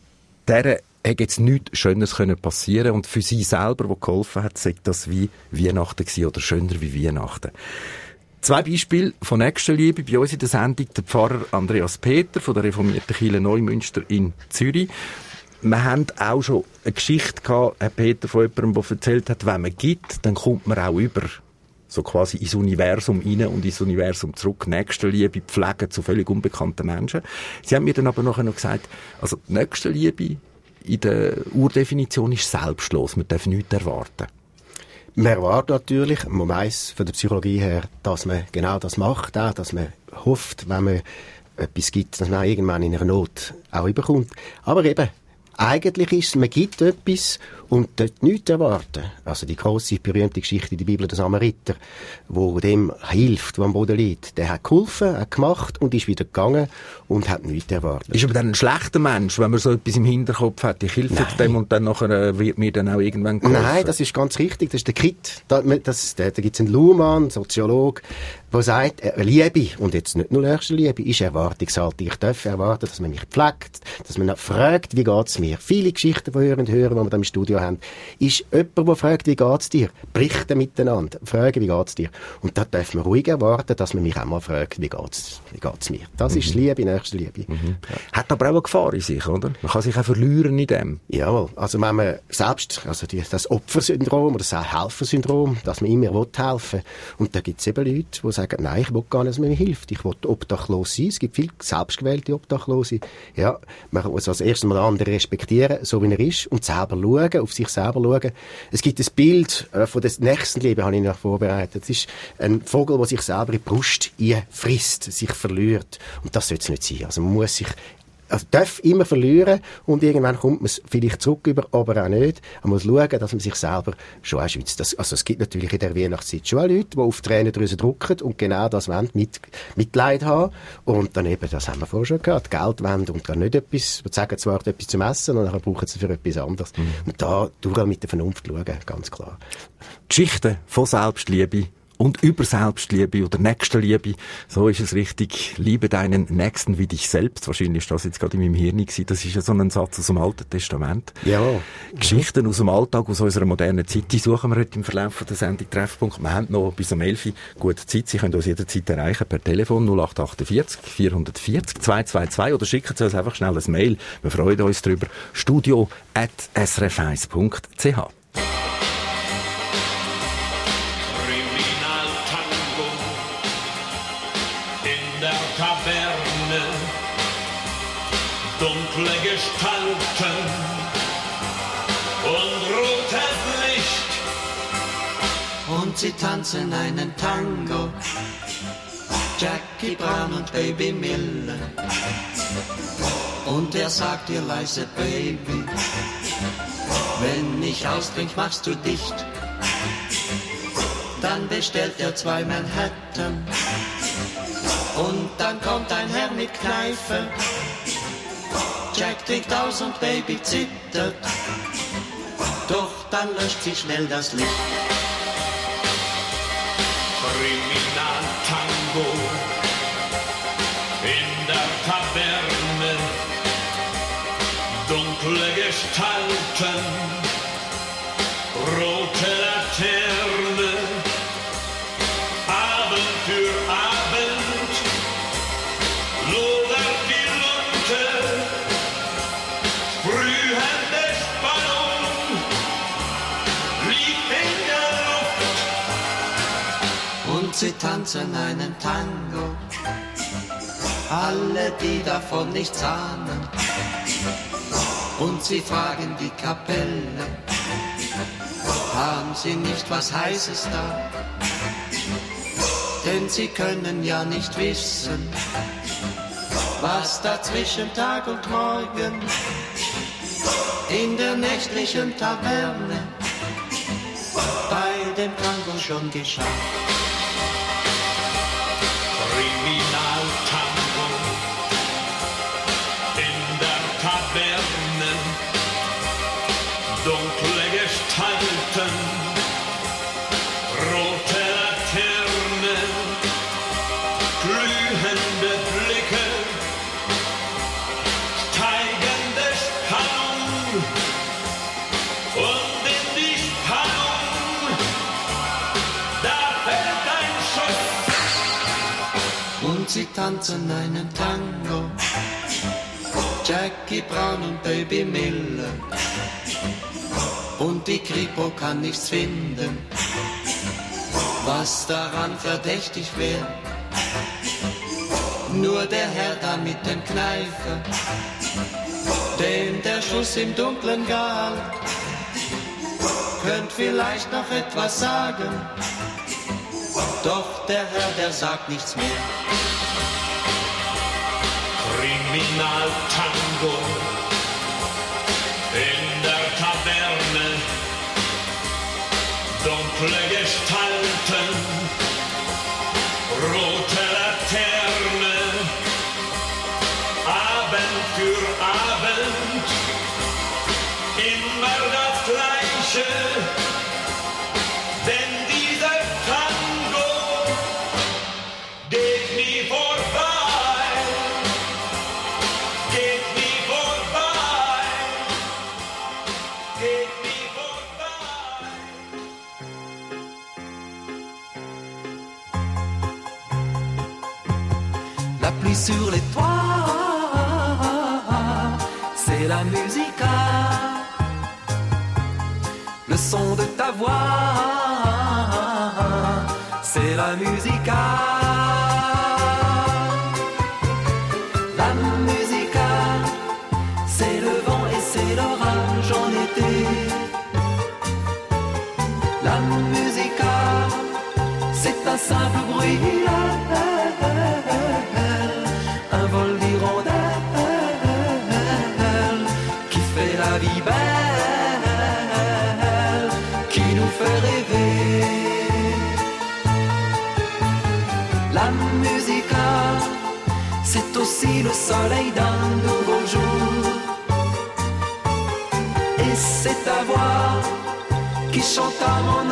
der hätte jetzt nichts Schönes können passieren und für sie selber, die geholfen hat, sei das wie Weihnachten gewesen oder schöner wie Weihnachten. Zwei Beispiele von Nächstenliebe bei uns in der Sendung. Der Pfarrer Andreas Peter von der reformierten Kirche Neumünster in Zürich. Wir haben auch schon eine Geschichte gehabt, Herr Peter, von jemandem, der erzählt hat, wenn man gibt, dann kommt man auch über. So quasi ins Universum rein und ins Universum zurück. Nächstenliebe pflegen zu völlig unbekannten Menschen. Sie haben mir dann aber nachher noch gesagt, also Nächstenliebe in der Urdefinition ist selbstlos. Man darf nichts erwarten. Man erwartet natürlich, man weiss von der Psychologie her, dass man genau das macht, auch, dass man hofft, wenn man etwas gibt, dass man irgendwann in einer Not auch überkommt. Aber eben, eigentlich ist es, man gibt etwas und dort nichts erwarten. Also die grosse, berühmte Geschichte in der Bibel, der Samariter, wo dem hilft, der am Boden liegt, der hat geholfen, hat gemacht und ist wieder gegangen und hat nichts erwartet. Ist aber dann ein schlechter Mensch, wenn man so etwas im Hinterkopf hat, ich helfe jetzt dem und dann nachher wird mir dann auch irgendwann geholfen? Nein, das ist ganz richtig, das ist der Krit. Da, das, da, da gibt es einen Luhmann, Soziologe, der sagt, äh, Liebe, und jetzt nicht nur erste Liebe, ist Erwartungshaltung. Ich darf erwarten, dass man mich pflegt, dass man fragt, wie geht's mir. Viele Geschichten, die wir hören, hören, die wir da im Studio haben, ist jemand, der fragt, wie geht's dir? Berichten miteinander, fragen, wie geht's dir? Und da darf man ruhig erwarten, dass man mich auch mal fragt, wie geht's, wie geht's mir? Das mhm. ist Liebe, nächste Liebe. Mhm. Ja. Hat aber auch eine Gefahr in sich, oder? Man kann sich auch verlieren in dem. Jawohl. Also wenn man selbst, also die, das Opfersyndrom oder das Helfersyndrom, dass man immer helfen will. Und da gibt es eben Leute, die sagen, nein, ich will gar nicht, dass man mir hilft. Ich will obdachlos sein. Es gibt viele selbstgewählte Obdachlose. Ja, man muss als erstes mal den anderen respektieren, so wie er ist, und selber schauen, auf sich selber schauen. Es gibt ein Bild äh, von des Nächstenleben, habe ich noch vorbereitet. Es ist ein Vogel, der sich selber in die Brust einfrisst, sich verliert. Und das soll es nicht sein. Also man muss sich Also darf immer verlieren und irgendwann kommt man es vielleicht zurück über, aber auch nicht. Man muss schauen, dass man sich selber schon auch schützt. Das, also es gibt natürlich in der Weihnachtszeit schon auch Leute, die auf die Tränendrüse drücken und genau das wollen, mit, Mitleid haben. Und dann eben, das haben wir vorher schon gehabt, Geld wollen und gar nicht etwas, die sagen zwar etwas zum Essen und dann brauchen sie für etwas anderes. Mhm. Und da durchaus mit der Vernunft schauen, ganz klar. Geschichten von Selbstliebe und über Selbstliebe oder Nächstenliebe, so ist es richtig. Liebe deinen Nächsten wie dich selbst. Wahrscheinlich ist das jetzt gerade in meinem Hirn gewesen. Das ist ja so ein Satz aus dem Alten Testament. Ja. Geschichten aus dem Alltag, aus unserer modernen Zeit, die suchen wir heute im Verlauf der Sendung Treffpunkt. Wir haben noch bis um elf Uhr gute Zeit. Sie können uns jederzeit erreichen per Telefon null acht achtundvierzig vierhundertvierzig zweihundertzweiundzwanzig oder schicken Sie uns einfach schnell ein Mail. Wir freuen uns darüber. studio at s r f eins punkt c h. Dunkle Gestalten und rotes Licht. Und sie tanzen einen Tango, Jackie Brown und Baby Miller. Und er sagt ihr leise, Baby, wenn ich austrink, machst du dicht. Dann bestellt er zwei Manhattan und dann kommt ein Herr mit Kneife. Jack trinkt aus und Baby zittert, doch dann löscht sich schnell das Licht. Kriminaltango in der Taverne, dunkle Gestalten, rote Laterne, Abend für Abend, lodert die Lunte. Sprühende Spannung liegt in der Luft. Und sie tanzen einen Tango, alle, die davon nichts ahnen. Und sie fragen die Kapelle, haben sie nicht was Heißes da? Denn sie können ja nicht wissen, was da zwischen Tag und Morgen in der nächtlichen Taverne bei dem Tango schon geschah. Kriminaltango fällt ein Schuss. Und sie tanzen einen Tango, Jackie Brown und Baby Miller. Und die Kripo kann nichts finden, was daran verdächtig wäre. Nur der Herr da mit dem Kneifer, dem der Schuss im Dunkeln galt, könnt vielleicht noch etwas sagen, doch der Herr, der sagt nichts mehr. Kriminaltango in der Taverne, dunkle Gestalten, rote Laterne, Abend für Abend, immer das Gleiche, denn dieser Tango geht nie vorbei, geht nie vorbei, geht nie vorbei. La pluie sur les toits, c'est la musica. Le son de ta voix, c'est la musica. La musica, c'est le vent et c'est l'orage en été. La musica, c'est un simple bruit. Un vol d'hirondelle qui fait la vie belle, qui nous fait rêver. La musica, c'est aussi le soleil d'un nouveau jour. Et c'est ta voix qui chante à mon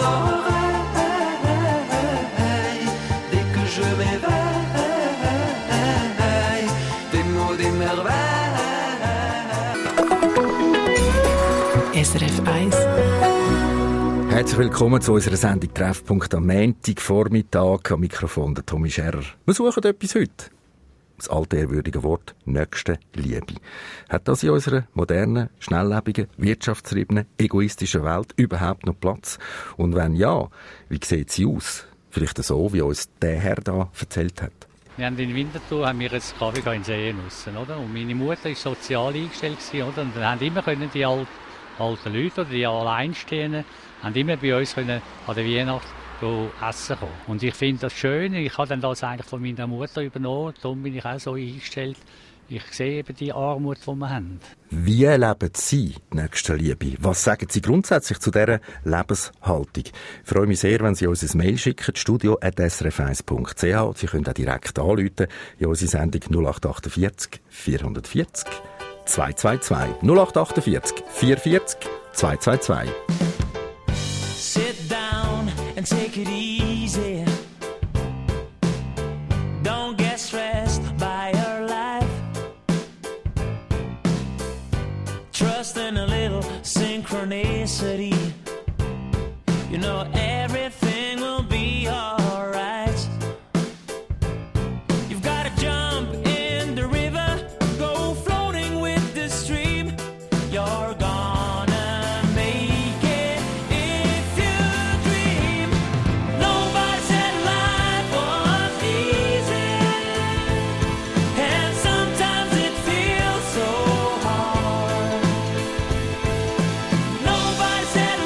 oreille dès que je m'éveille. S R F eins. Herzlich willkommen zu unserer Sendung Treffpunkt am Montag Vormittag. Am Mikrofon der Tommy Scherrer. Wir suchen etwas heute. Das alte, ehrwürdige Wort «Nächste Liebe». Hat das in unserer modernen, schnelllebigen, wirtschaftstriebenen, egoistischen Welt überhaupt noch Platz? Und wenn ja, wie sieht sie aus? Vielleicht so, wie uns der Herr da erzählt hat. Wir haben in Winterthur haben wir einen Kaffee in Seen draussen, oder? Und meine Mutter war sozial eingestellt, oder? Und dann haben immer können die alten, alten Leute oder die Alleinstehenden haben immer bei uns können an der Weihnacht essen kommen. Und ich finde das schön. Ich habe dann das eigentlich von meiner Mutter übernommen. Darum bin ich auch so eingestellt. Ich sehe eben die Armut, die wir haben. Wie leben Sie die nächste Liebe? Was sagen Sie grundsätzlich zu dieser Lebenshaltung? Ich freue mich sehr, wenn Sie uns ein Mail schicken, studio at s r f eins punkt c h. Sie können auch direkt anrufen in unsere Sendung null acht achtundvierzig vierhundertvierzig zweihundertzweiundzwanzig. null acht achtundvierzig vierhundertvierzig zweihundertzweiundzwanzig. Sit down and take it easy. Don't get stressed by your life. Trust in a little synchronicity. You know everything will be alright. You've got to jump in the river, go floating with the stream. You're gonna make it if you dream. Nobody said life was easy, and sometimes it feels so hard. Nobody said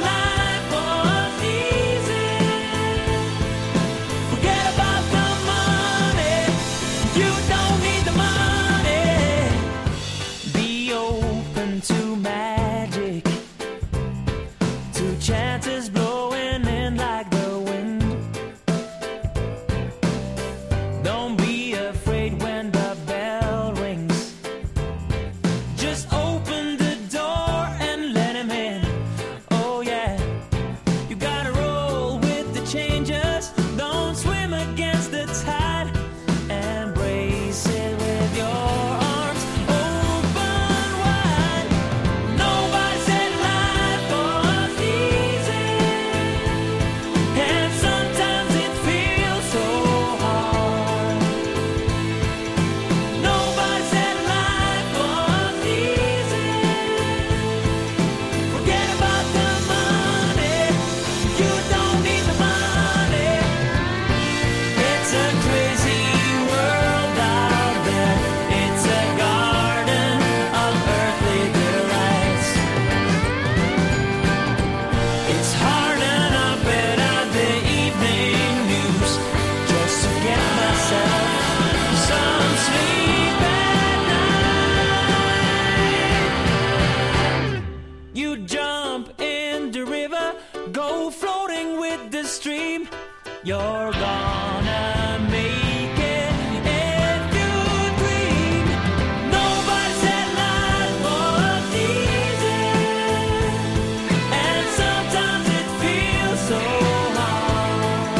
you're gonna make it if you dream. Nobody said life was easy, and sometimes it feels so hard.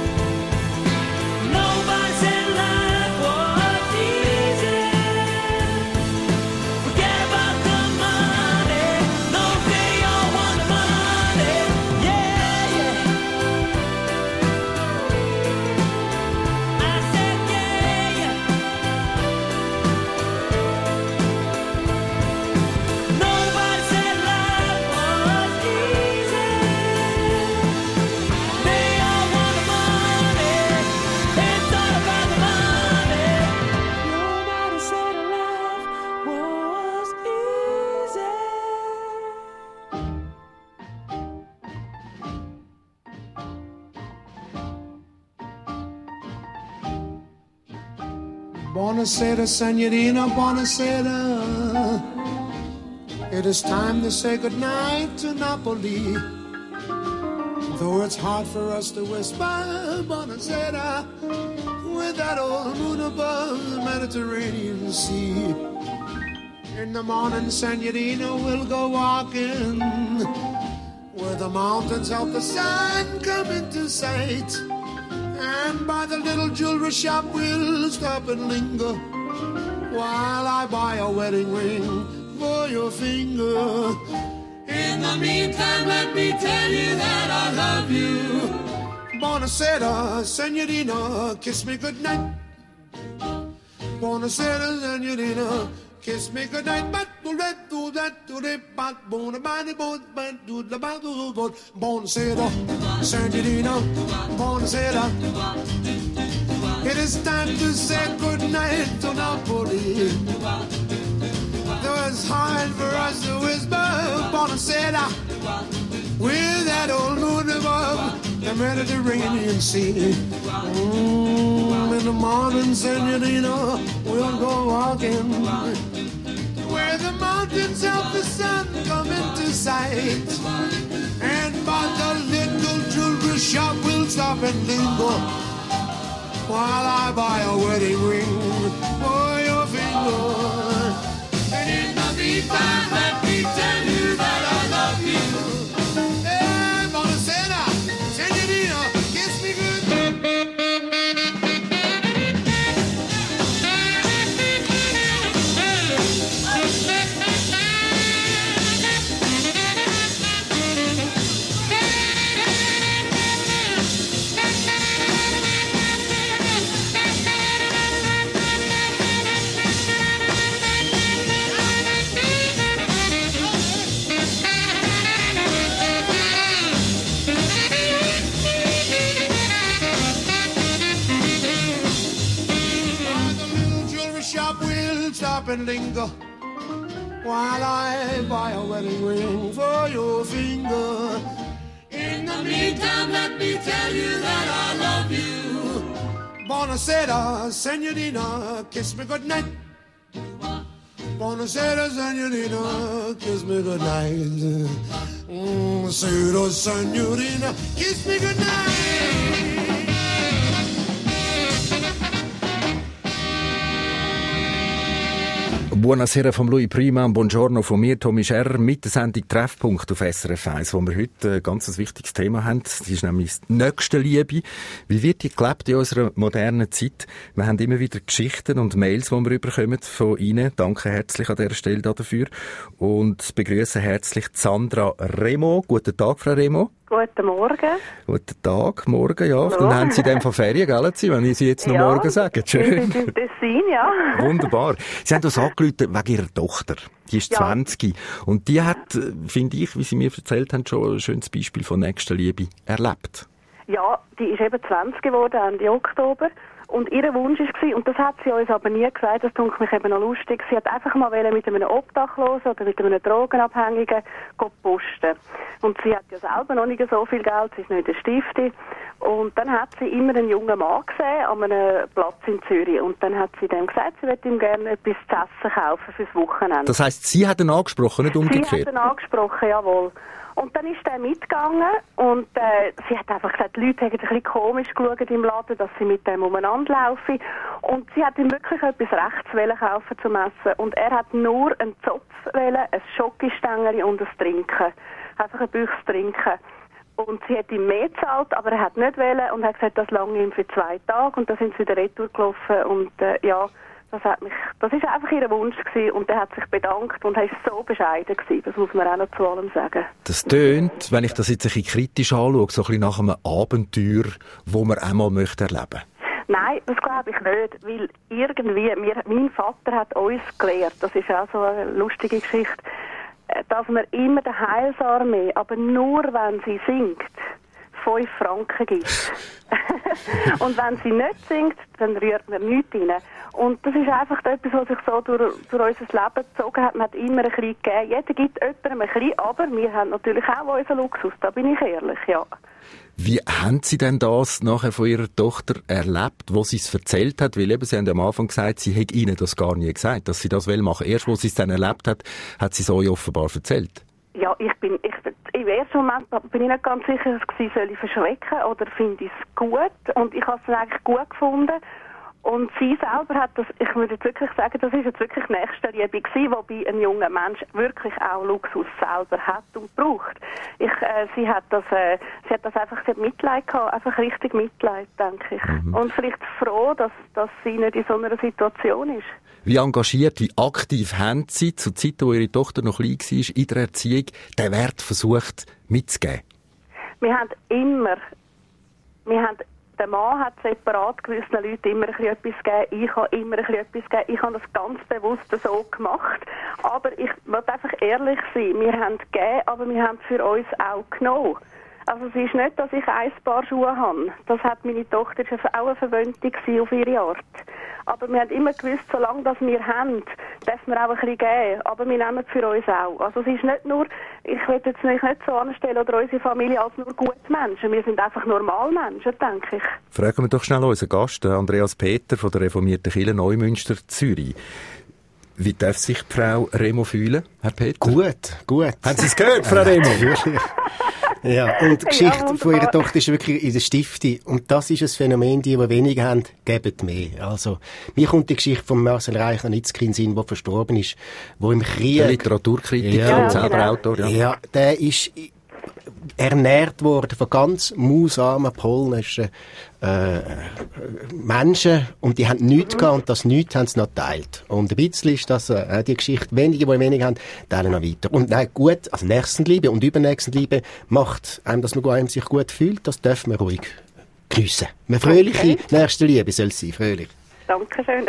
Nobody said life was easy. Forget about the money, no they all want the money. Yeah, yeah. I said yeah, yeah. Nobody said life was easy. They all want the money. It's all about the money. Nobody said life was easy. Buonasera, Signorina, buonasera. It is time to say goodnight to Napoli. Though it's hard for us to whisper buonasera with that old moon above the Mediterranean Sea. In the morning, Signorina, we'll go walking where the mountains help the sun come into sight. And by the little jewelry shop we'll stop and linger while I buy a wedding ring for your finger. In the meantime, let me tell you that I love you. Buonasera, Signorina, kiss me goodnight. Buonasera, Signorina, kiss me goodnight. But do that, do that, do that, but bona bani, bon, but do the bat, do do. Buonasera, Signorina, buonasera. It is time to say goodnight to Napoli. Though it's hard for us to whisper buonasera with that old moon above the Mediterranean Sea. Mm, in the morning, Signorina, we'll go walking where the mountains help the sun come into sight. And by the little jewelry shop we'll stop and linger while I buy a wedding ring for your finger. And in the meantime, let me tell you that I love you. Hey, buonasera, Signorina, kiss me good. Stop and linger while I buy a wedding ring for your finger. In the meantime, let me tell you that I love you. Buonasera, Signorina, kiss me goodnight. Buonasera, Signorina, kiss me goodnight. Mm, Buonasera, Signorina, kiss me goodnight. Buonasera vom Louis Prima und Buongiorno von mir, Tommy Scherrer, mit der Sendung Treffpunkt auf S R F eins, wo wir heute ein ganz wichtiges Thema haben. Das ist nämlich die Nächstenliebe. Wie wird die gelebt in unserer modernen Zeit? Wir haben immer wieder Geschichten und Mails, die wir überkommen von Ihnen. Danke herzlich an dieser Stelle dafür. Und begrüße herzlich Sandra Remo. Guten Tag, Frau Remo. Guten Morgen. Guten Tag, morgen, ja. Dann haben Sie dann von Ferien, gell, wenn ich Sie jetzt noch ja, morgen sage. Schön. Ich bin im Tessin, ja. Wunderbar. Sie haben uns angerufen wegen Ihrer Tochter. Die ist ja. zwanzig. Und die hat, finde ich, wie Sie mir erzählt haben, schon ein schönes Beispiel von Nächstenliebe erlebt. Ja, die ist eben zwanzig geworden, Ende Oktober. Und ihr Wunsch war, und das hat sie uns aber nie gesagt, das tut mich eben noch lustig, sie hat einfach mal mit einem Obdachlosen oder mit einem Drogenabhängigen posten. Und sie hat ja selber noch nicht so viel Geld, sie ist nicht in der Stifte. Und dann hat sie immer einen jungen Mann gesehen an einem Platz in Zürich. Und dann hat sie dem gesagt, sie würde ihm gerne etwas zu essen kaufen fürs Wochenende. Das heisst, sie hat ihn angesprochen, nicht umgekehrt? Sie hat ihn angesprochen, jawohl. Und dann ist der mitgegangen und äh, sie hat einfach gesagt, die Leute haben ein bisschen komisch geschaut im Laden, dass sie mit dem umeinander laufen. Und sie hat ihm wirklich etwas rechts wollen kaufen zum Essen. Und er hat nur einen Zopf wollen, ein Schokostängeli und ein Trinken. Einfach ein Büchs trinken. Und sie hat ihm mehr gezahlt, aber er hat nicht wollen und hat gesagt, das lange ihm für zwei Tage. Und dann sind sie wieder retour gelaufen und äh, ja, das hat mich, das ist einfach ihr Wunsch gewesen und er hat sich bedankt und er ist so bescheiden gewesen, das muss man auch noch zu allem sagen. Das tönt, wenn ich das jetzt ein bisschen kritisch anschaue, so ein bisschen nach einem Abenteuer, das man einmal möchte erleben. Nein, das glaube ich nicht, weil irgendwie, wir, mein Vater hat uns gelehrt, das ist auch so eine lustige Geschichte, dass man immer der Heilsarmee, aber nur wenn sie singt, fünf Franken gibt. Und wenn sie nicht singt, dann rührt man nichts rein. Und das ist einfach etwas, was sich so durch, durch unser Leben gezogen hat. Man hat immer ein bisschen gegeben. Jeder gibt jemandem ein bisschen, aber wir haben natürlich auch unseren Luxus, da bin ich ehrlich, ja. Wie haben Sie denn das nachher von Ihrer Tochter erlebt, wo sie es erzählt hat? Weil eben, Sie haben ja am Anfang gesagt, sie hätte Ihnen das gar nie gesagt, dass sie das will machen. Erst, wo sie es dann erlebt hat, hat sie es euch offenbar erzählt. Ja, ich bin, ich, im ersten Moment bin ich nicht ganz sicher, dass ich soll ich verschrecken oder finde ich es gut. Und ich habe es dann eigentlich gut gefunden. Und sie selber hat das, ich würde jetzt wirklich sagen, das ist jetzt wirklich Nächstenliebe gewesen, wobei ein junger Mensch wirklich auch Luxus selber hat und braucht. Ich, äh, sie hat das, äh, sie hat das einfach, sie hat Mitleid gehabt, einfach richtig Mitleid, denke ich. Mhm. Und vielleicht froh, dass, dass sie nicht in so einer Situation ist. Wie engagiert, wie aktiv haben Sie zur Zeit, wo Ihre Tochter noch klein war, in der Erziehung, den Wert versucht mitzugeben? Wir haben immer, wir haben der Mann hat separat gewissen Leuten immer ein bisschen etwas gegeben. Ich habe immer ein bisschen etwas gegeben. Ich habe das ganz bewusst so gemacht. Aber ich will einfach ehrlich sein. Wir haben gegeben, aber wir haben für uns auch genommen. Also es ist nicht, dass ich ein Paar Schuhe habe. Das hat meine Tochter auch eine Verwöhnung auf ihre Art. Aber wir haben immer gewusst, solange das wir haben, dürfen wir auch ein bisschen geben. Aber wir nehmen es für uns auch. Also es ist nicht nur, ich will jetzt nicht so anstellen oder unsere Familie als nur gute Menschen. Wir sind einfach Normalmenschen, denke ich. Fragen wir doch schnell unseren Gast, Andreas Peter von der reformierten Kirche Neumünster, Zürich. Wie darf sich die Frau Remo fühlen, Herr Peter? Gut, gut. Haben Sie es gehört, Frau Remo? Ja, und die Geschichte ja, von ihrer Tochter ist wirklich in der Stifte. Und das ist ein Phänomen, die, die weniger haben, geben mehr. Also, mir kommt die Geschichte von Marcel Reich-Ranitzky in den Sinn, der verstorben ist, wo im Krieg... Der Literaturkritiker ja, und selber genau. Autor. Ja. ja, der ist ernährt worden von ganz mausamen polnischen äh, Menschen und die haben nichts mhm. gehabt und das nichts haben sie noch geteilt. Und ein bisschen ist das äh, die Geschichte, wenige, die wenig haben, teilen noch weiter. Und nein, gut, also Nächstenliebe und Übernächstenliebe macht einem, dass man einem sich gut fühlt, das dürfen wir ruhig geniessen. Eine fröhliche okay. Nächstenliebe soll es sein, fröhlich. Dankeschön.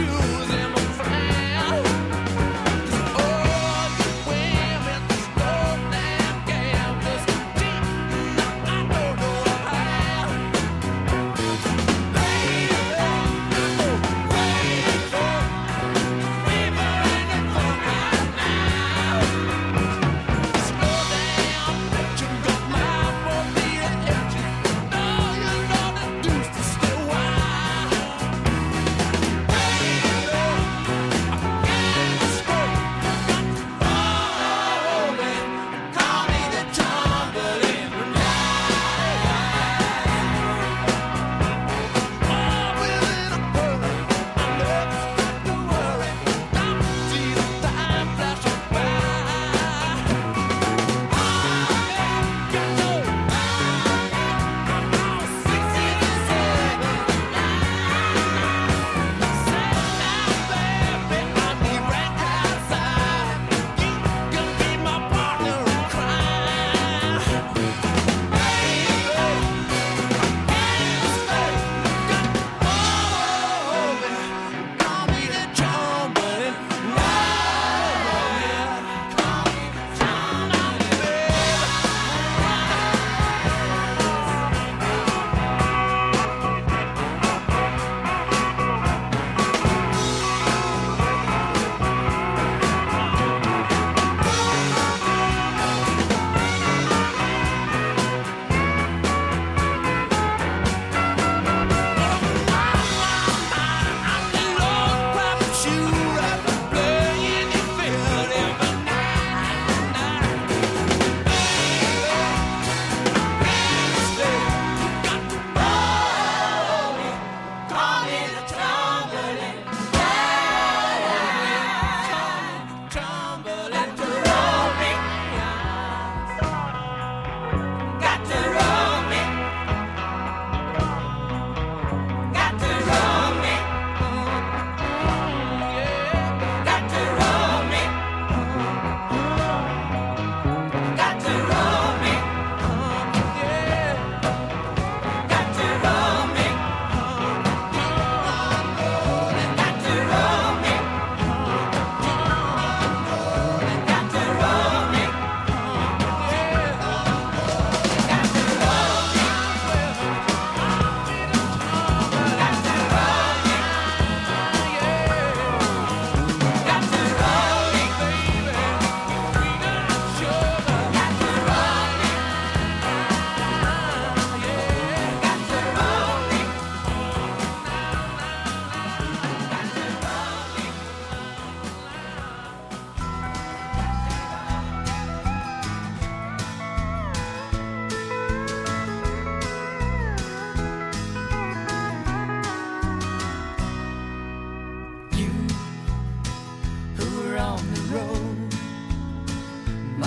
Oh,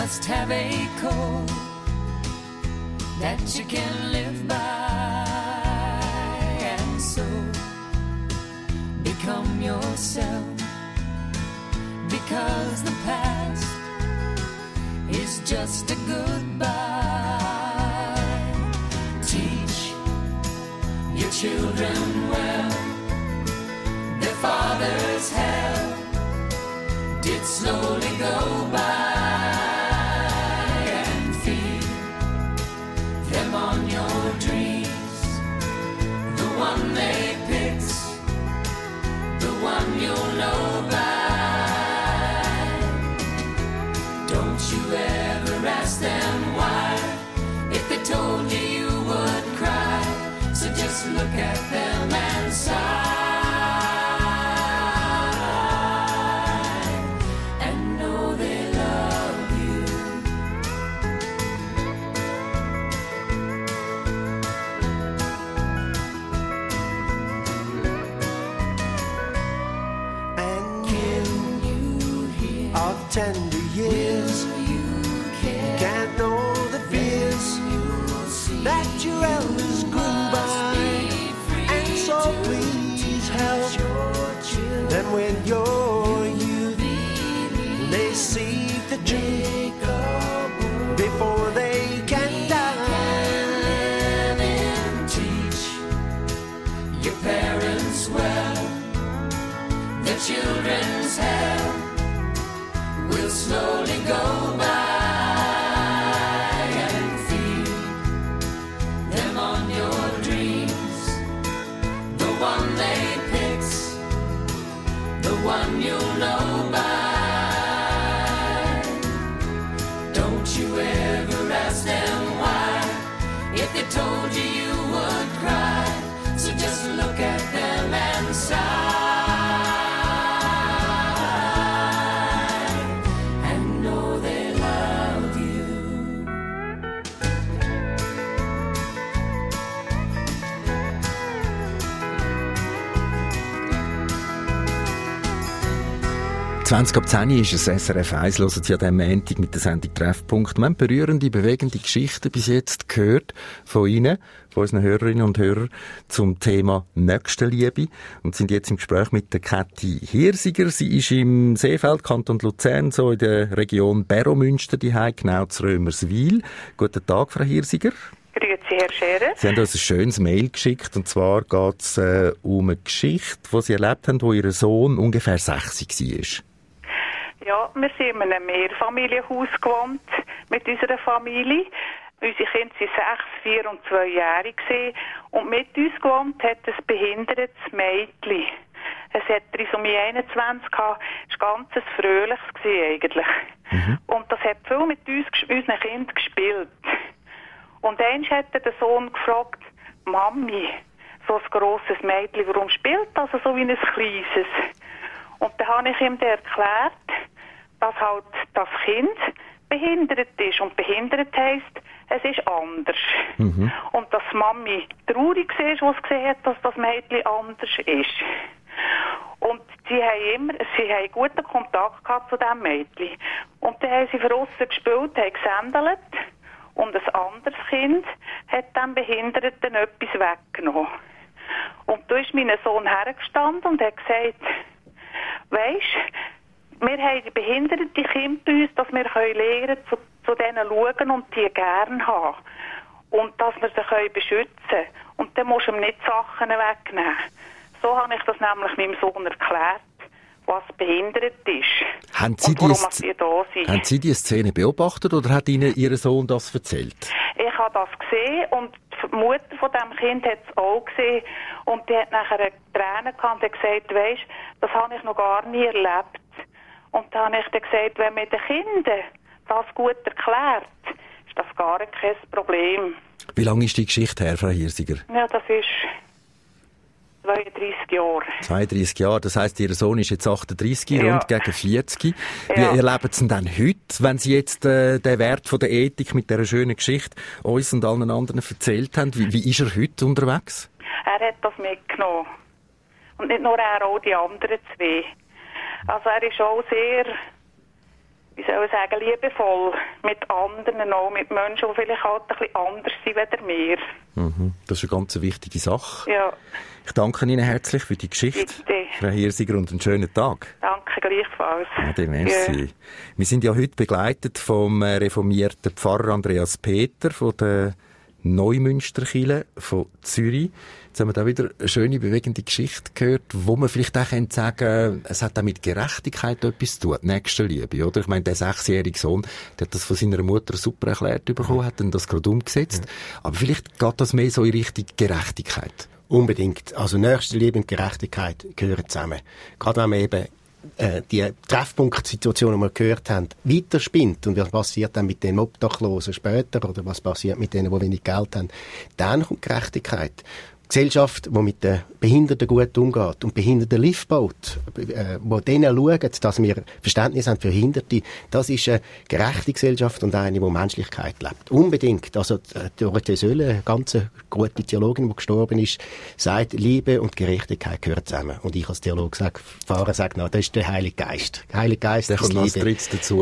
must have a code that you can live by, and so become yourself, because the past is just a goodbye. Teach your children well, their father's hell did slowly go by, and feed them on your dreams, the one they picked, the one you'll know by. Don't you ever ask them why, if they told you you would cry, so just look at them and sigh. Tender years, you can't know the fears that your elders grew by, and so please help them with your youth. They seek the truth before they can die. And teach your parents well, their children's hell will slowly go by, and feed them on your dreams, the one they pick, the one you'll know by. Don't you ever ask them why, if they told you you would cry, so just look at them and sigh. zwanzig ab zehn ist es S R F eins, hören Sie an diesem Montag mit der Sendung Treffpunkt. Wir haben berührende, bewegende Geschichten bis jetzt gehört von Ihnen, von unseren Hörerinnen und Hörern, zum Thema Nächstenliebe und sind jetzt im Gespräch mit der Käthi Hirsiger. Sie ist im Seefeld, Kanton Luzern, so in der Region Beromünster, daheim, genau zu Römerswil. Guten Tag, Frau Hirsiger. Grüezi, Herr Scherer. Sie haben uns ein schönes Mail geschickt, und zwar geht es äh, um eine Geschichte, die Sie erlebt haben, wo Ihr Sohn ungefähr sechzig war. Ja, wir sind in einem Mehrfamilienhaus gewohnt mit unserer Familie. Unsere Kinder waren sechs, vier und zweijährig und mit uns gewohnt hat ein behindertes Mädchen. Es hat Trisomie einundzwanzig gehabt, es war ganz fröhliches eigentlich. Mhm. Und das hat viel mit uns, unseren Kindern gespielt. Und einst hat der Sohn gefragt, Mami, so ein grosses Mädchen, warum spielt das so wie ein kleines? Und dann habe ich ihm erklärt, dass halt das Kind behindert ist. Und behindert heisst, es ist anders. Mhm. Und dass Mami traurig war, als sie gesehen hat, dass das Mädchen anders ist. Und sie haben immer, sie haben guten Kontakt gehabt zu diesem Mädchen. Und dann haben sie draussen gespielt, haben gesändelt. Und ein anderes Kind hat dem Behinderten etwas weggenommen. Und da ist mein Sohn hergestanden und hat gesagt, weisst, wir haben die behinderten Kinder bei uns, dass wir lernen können, zu, zu denen schauen und die gerne haben. Und dass wir sie können beschützen können. Und dann musst du ihm nicht Sachen wegnehmen. So habe ich das nämlich meinem Sohn erklärt, was behindert ist. Haben Sie, und warum die, wir da sind. Haben Sie die Szene beobachtet oder hat Ihnen Ihr Sohn das erzählt? Ich habe das gesehen und die Mutter von diesem Kind hat es auch gesehen. Und die hat nachher Tränen gehabt und hat gesagt, weisst, das habe ich noch gar nie erlebt. Und dann habe ich dann gesagt, wenn man den Kindern das gut erklärt, ist das gar kein Problem. Wie lange ist die Geschichte her, Frau Hirsiger? Ja, das ist zweiunddreissig Jahre. zweiunddreissig Jahre, das heisst, Ihr Sohn ist jetzt achtunddreissig, ja. Rund gegen vierzig. Wie Ja. erleben Sie ihn dann heute, wenn Sie jetzt äh, den Wert von der Ethik mit dieser schönen Geschichte uns und allen anderen erzählt haben? Wie, wie ist er heute unterwegs? Er hat das mitgenommen. Und nicht nur er, auch die anderen zwei. Also er ist auch sehr wie soll ich sagen, liebevoll mit anderen, auch mit Menschen, die vielleicht halt ein bisschen anders sind als wir. Mhm. Das ist eine ganz wichtige Sache. Ja. Ich danke Ihnen herzlich für die Geschichte, Bitte. Frau Hirsiger, und einen schönen Tag. Danke, gleichfalls. Ade, merci. Ja. Wir sind ja heute begleitet vom äh, reformierten Pfarrer Andreas Peter von der Neumünsterkirche von Zürich. Jetzt haben wir da wieder eine schöne, bewegende Geschichte gehört, wo man vielleicht auch sagen könnte, es hat auch mit Gerechtigkeit etwas zu tun, die Nächstenliebe, oder? Ich meine, der sechsjährige Sohn, der hat das von seiner Mutter super erklärt bekommen, hat dann das gerade umgesetzt. Aber vielleicht geht das mehr so in Richtung Gerechtigkeit. Unbedingt. Also Nächstenliebe und Gerechtigkeit gehören zusammen. Gerade wenn man eben äh, die Treffpunktsituation, die wir gehört haben, weiterspinnt und was passiert dann mit den Obdachlosen später oder was passiert mit denen, die wenig Geld haben, dann kommt Gerechtigkeit. Gesellschaft, die mit den Behinderten gut umgeht und Behinderte Lift baut, äh, wo denen schaut, dass wir Verständnis haben für Behinderte, das ist eine gerechte Gesellschaft und eine, die Menschlichkeit lebt. Unbedingt. Also Dorothee Sölle, eine ganz gute Theologin, die gestorben ist, sagt, Liebe und Gerechtigkeit gehören zusammen. Und ich als Theologe sage, Pfarrer sagt, na, das ist der Heilige Geist. Der Heilige Geist der ist kommt Liebe. als drittes dazu.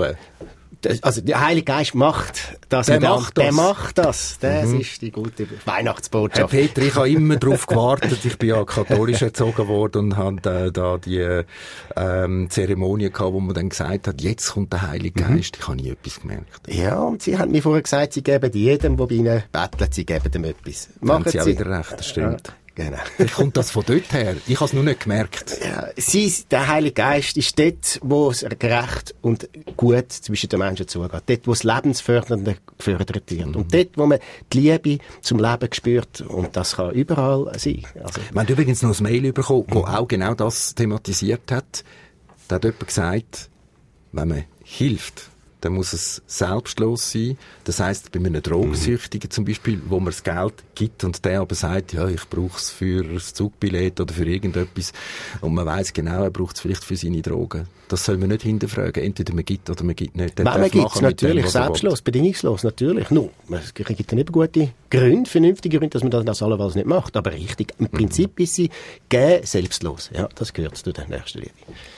Also der Heilige Geist macht das. Der, der macht der das. macht das. Das Mhm. ist die gute Weihnachtsbotschaft. Herr Peter, ich habe immer darauf gewartet. Ich bin ja katholisch erzogen worden und habe äh, da die ähm, Zeremonie gehabt, wo man dann gesagt hat, jetzt kommt der Heilige Geist. Ich habe nie etwas gemerkt. Ja, und Sie haben mir vorher gesagt, Sie geben jedem, der bei Ihnen bettelt, Sie geben ihm etwas. Da haben Sie auch wieder recht, das stimmt. Ja. Genau. Vielleicht kommt das von dort her. Ich habe es nur nicht gemerkt. Ja, sie, der Heilige Geist ist dort, wo es gerecht und gut zwischen den Menschen zugeht. Dort, wo das Lebensfördernde gefördert wird. Mhm. Und dort, wo man die Liebe zum Leben spürt. Und das kann überall sein. Also, wir haben übrigens noch ein Mail bekommen, das auch genau das thematisiert hat. Da hat jemand gesagt, wenn man hilft, dann muss es selbstlos sein. Das heisst, bei einem Drogensüchtigen zum Beispiel, wo man das Geld gibt und der aber sagt, ja, ich brauche es für das Zugbillett oder für irgendetwas. Und man weiss genau, er braucht es vielleicht für seine Drogen. Das soll man nicht hinterfragen. Entweder man gibt oder man gibt nicht. Wenn man gibt es natürlich, selbstlos, bedingungslos, natürlich. Nur, es gibt dann eben gute Gründe, vernünftige Gründe, dass man das allerweil nicht macht. Aber richtig, im Prinzip ist sie geben, selbstlos. Ja, das gehört zu der Nächstenliebe.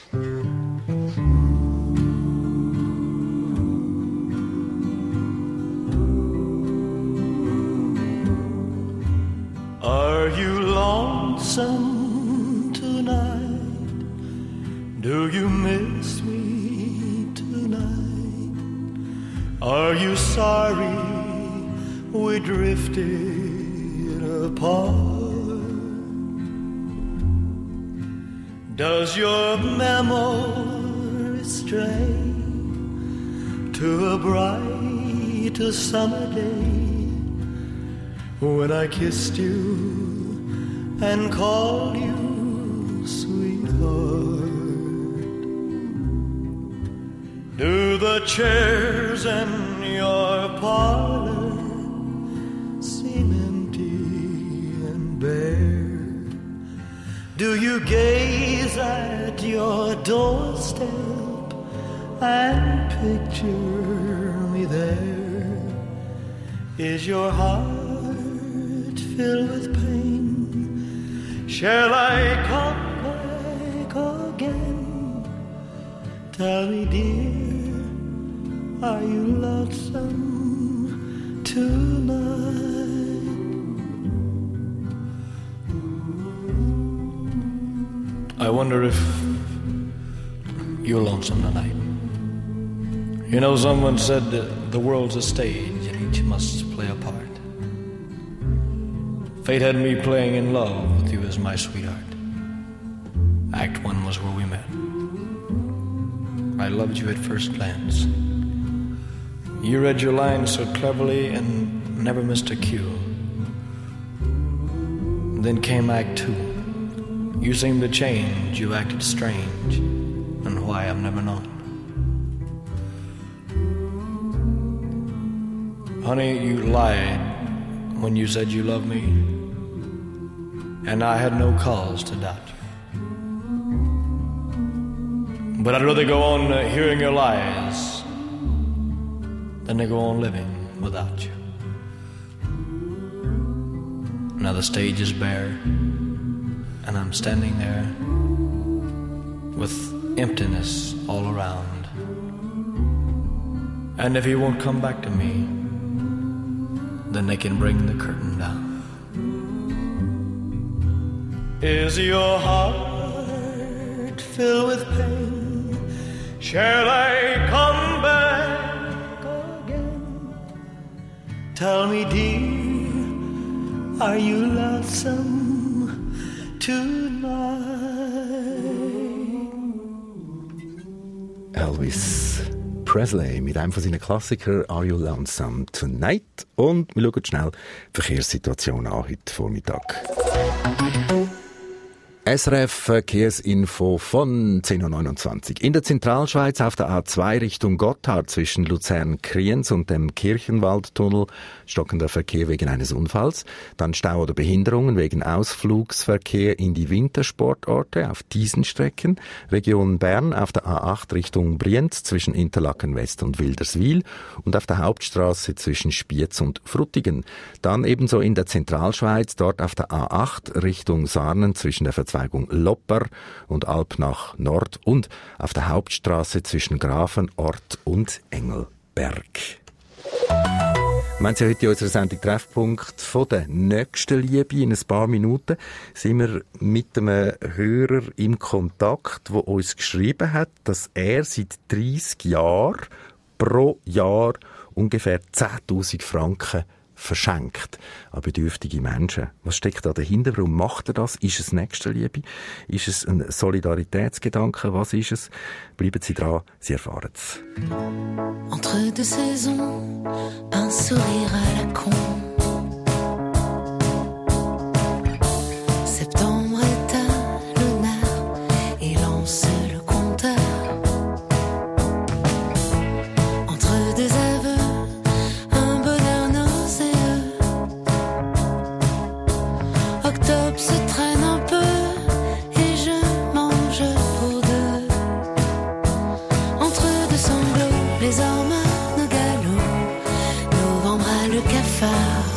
Are you lonesome tonight? Do you miss me tonight? Are you sorry we drifted apart? Does your memory stray to a bright summer day when I kissed you and called you sweetheart? Do the chairs in your parlor seem empty and bare? Do you gaze at your doorstep and picture me there? Is your heart filled with pain? Shall I come back again? Tell me, dear, are you lonesome tonight? I wonder if you're lonesome tonight. You know, someone said that the world's a stage and each must play a part. Fate had me playing in love with you as my sweetheart. Act one was where we met. I loved you at first glance. You read your lines so cleverly and never missed a cue. Then came Act two. You seemed to change, you acted strange, and why I've never known. Honey, you lied when you said you loved me, and I had no cause to doubt you. But I'd rather go on uh, hearing your lies than to go on living without you. Now the stage is bare, and I'm standing there with emptiness all around. And if he won't come back to me, then they can bring the curtain down. Is your heart filled with pain? Shall I come back again? Tell me, dear, are you lonesome tonight? Elvis Presley mit einem von seinen Klassikern «Are You Lonesome Tonight?» Und wir schauen schnell die Verkehrssituation an heute Vormittag. S R F Verkehrsinfo von zehn Uhr neunundzwanzig. In der Zentralschweiz auf der A zwei Richtung Gotthard zwischen Luzern-Kriens und dem Kirchenwaldtunnel stockender Verkehr wegen eines Unfalls. Dann Stau oder Behinderungen wegen Ausflugsverkehr in die Wintersportorte auf diesen Strecken. Region Bern auf der A acht Richtung Brienz zwischen Interlaken West und Wilderswil und auf der Hauptstrasse zwischen Spiez und Frutigen. Dann ebenso in der Zentralschweiz, dort auf der A acht Richtung Sarnen zwischen der Verzweigung Lopper und Alp nach Nord und auf der Hauptstraße zwischen Grafenort und Engelberg. Wir haben Sie heute in unserer Sendung Treffpunkt von der nächsten Liebe. In ein paar Minuten sind wir mit einem Hörer im Kontakt, der uns geschrieben hat, dass er seit dreissig Jahren pro Jahr ungefähr zehntausend Franken verschenkt an bedürftige Menschen. Was steckt da dahinter? Warum macht er das? Ist es Nächstenliebe? Ist es ein Solidaritätsgedanke? Was ist es? Bleiben Sie dran, Sie erfahren es. Entre deux saisons, un sourire à la con. Septembre est à l'honneur et lance le compteur. Entre deux aveux, un bonheur nauséeux. Octobre se traîne un peu et je mange pour deux. Entre deux sanglots, les hormones au galop. Novembre a le cafard.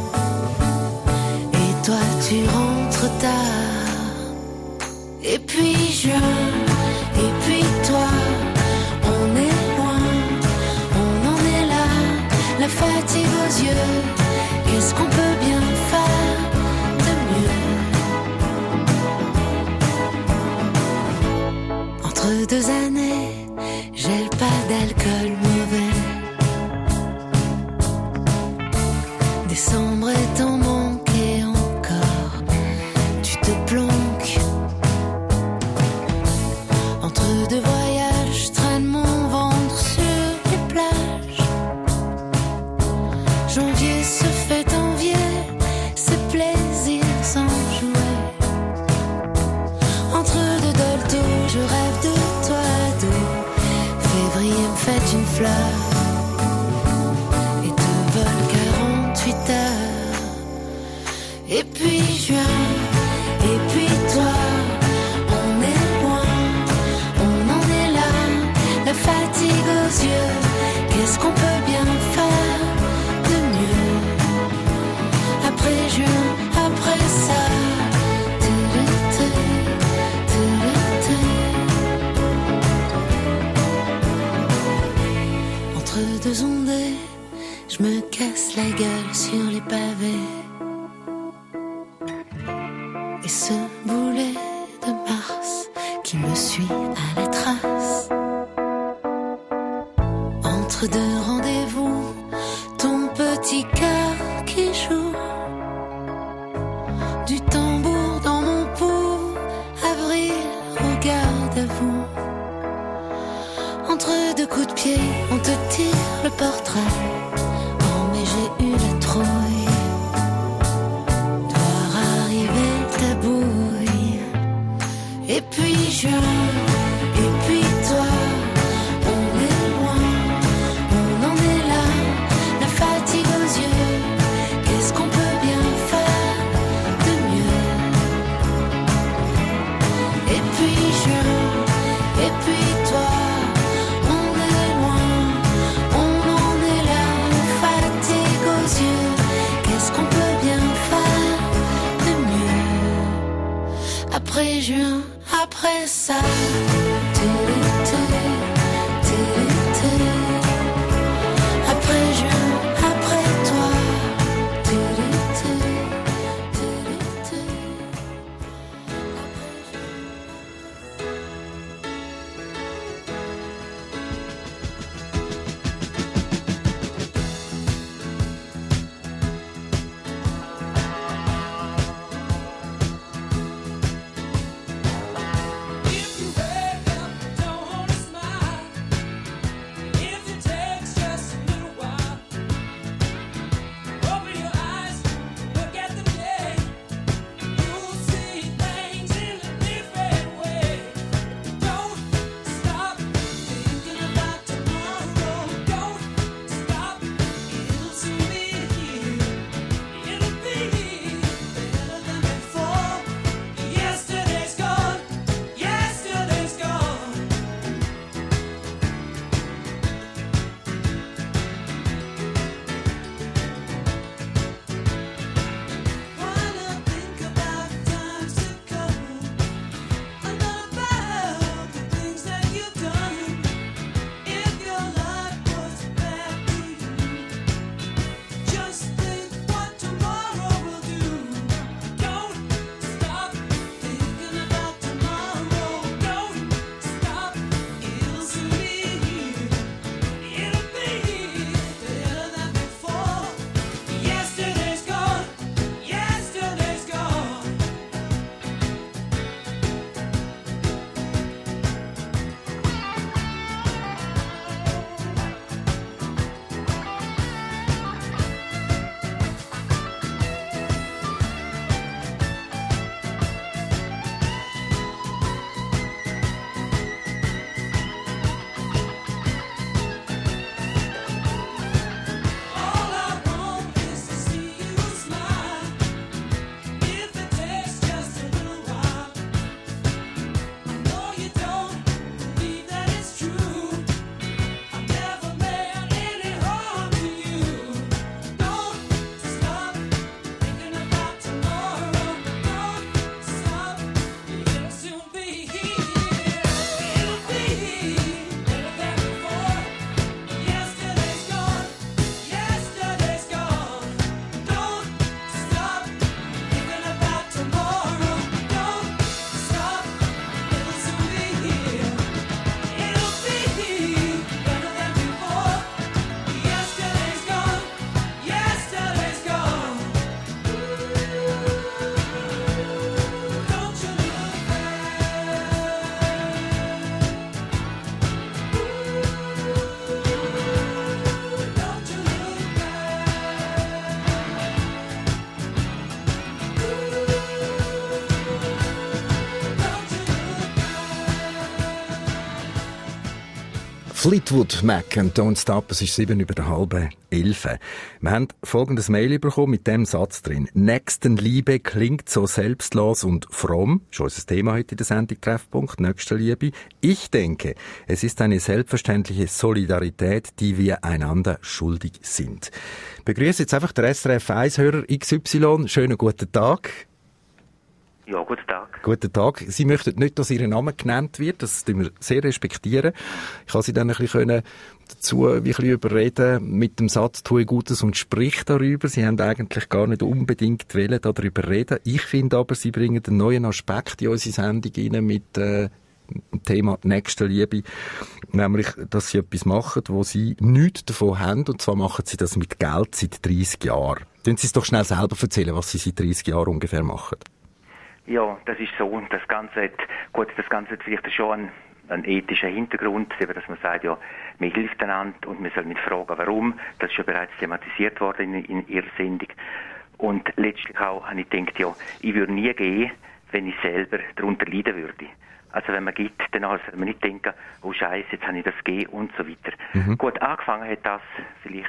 Et toi tu rentres tard. Et puis juin, et puis toi. On est loin, on en est là. La fatigue aux yeux. Qu'est-ce qu'on peut bien faire de mieux? Entre deux années, j'ai pas d'alcool mauvais. Décembre est en manque et encore tu te planques. Entre deux voyages, je traîne mon ventre sur les plages. Janvier se fait envier, c'est plaisir sans jouer. Entre deux dolto, je rêve de toi ado. Février me fait une fleur et te vole quarante-huit heures. Et puis juin, et puis toi. On est loin, on en est là. La fatigue aux yeux. Qu'est-ce qu'on peut bien faire de mieux? Après juin, après ça. Télété, télété. Entre deux ondées, je me casse la gueule sur les pavés. Et ce boulet de mars qui me suit à la trace. Entre deux rendez-vous, ton petit cœur qui joue. Du tambour dans mon pouls, avril, regarde à vous. Entre deux coups de pied, on te tire le portrait. Oh mais j'ai eu la trouille. Voir arriver ta bouille. Et puis juin, et puis toi. On est loin, on en est là. La fatigue aux yeux. Qu'est-ce qu'on peut bien faire de mieux? Et puis juin, et puis toi. On est loin, on en est là. Fleetwood Mac und Don't Stop, es ist sieben über der halben elf. Wir haben folgendes Mail bekommen mit dem Satz drin. Nächstenliebe klingt so selbstlos und fromm. Schon unser Thema heute in der Sendung Treffpunkt, Nächstenliebe. Ich denke, es ist eine selbstverständliche Solidarität, die wir einander schuldig sind. Ich begrüße jetzt einfach den S R F eins-Hörer X Y. Schönen guten Tag. Ja, guten Tag. Guten Tag. Sie möchten nicht, dass Ihr Name genannt wird. Das tun wir sehr respektieren. Ich kann Sie dann ein bisschen dazu ein bisschen überreden mit dem Satz «Tue Gutes und sprich darüber». Sie haben eigentlich gar nicht unbedingt wollen, darüber reden. Ich finde aber, Sie bringen einen neuen Aspekt in unsere Sendung rein mit äh, dem Thema Nächstenliebe. Nämlich, dass Sie etwas machen, wo Sie nichts davon haben. Und zwar machen Sie das mit Geld seit dreissig Jahren. Können Sie es doch schnell selber erzählen, was Sie seit dreissig Jahren ungefähr machen? Ja, das ist so. Und das Ganze hat, gut, das Ganze hat vielleicht schon einen, einen ethischen Hintergrund, dass man sagt, ja, man hilft einander und man soll nicht fragen, warum. Das ist schon bereits thematisiert worden in, in Ihrer Sendung. Und letztlich auch habe ich gedacht, ja, ich würde nie gehen, wenn ich selber darunter leiden würde. Also wenn man gibt, dann soll man nicht denken, oh Scheiße, jetzt habe ich das gegeben und so weiter. Mhm. Gut, angefangen hat das vielleicht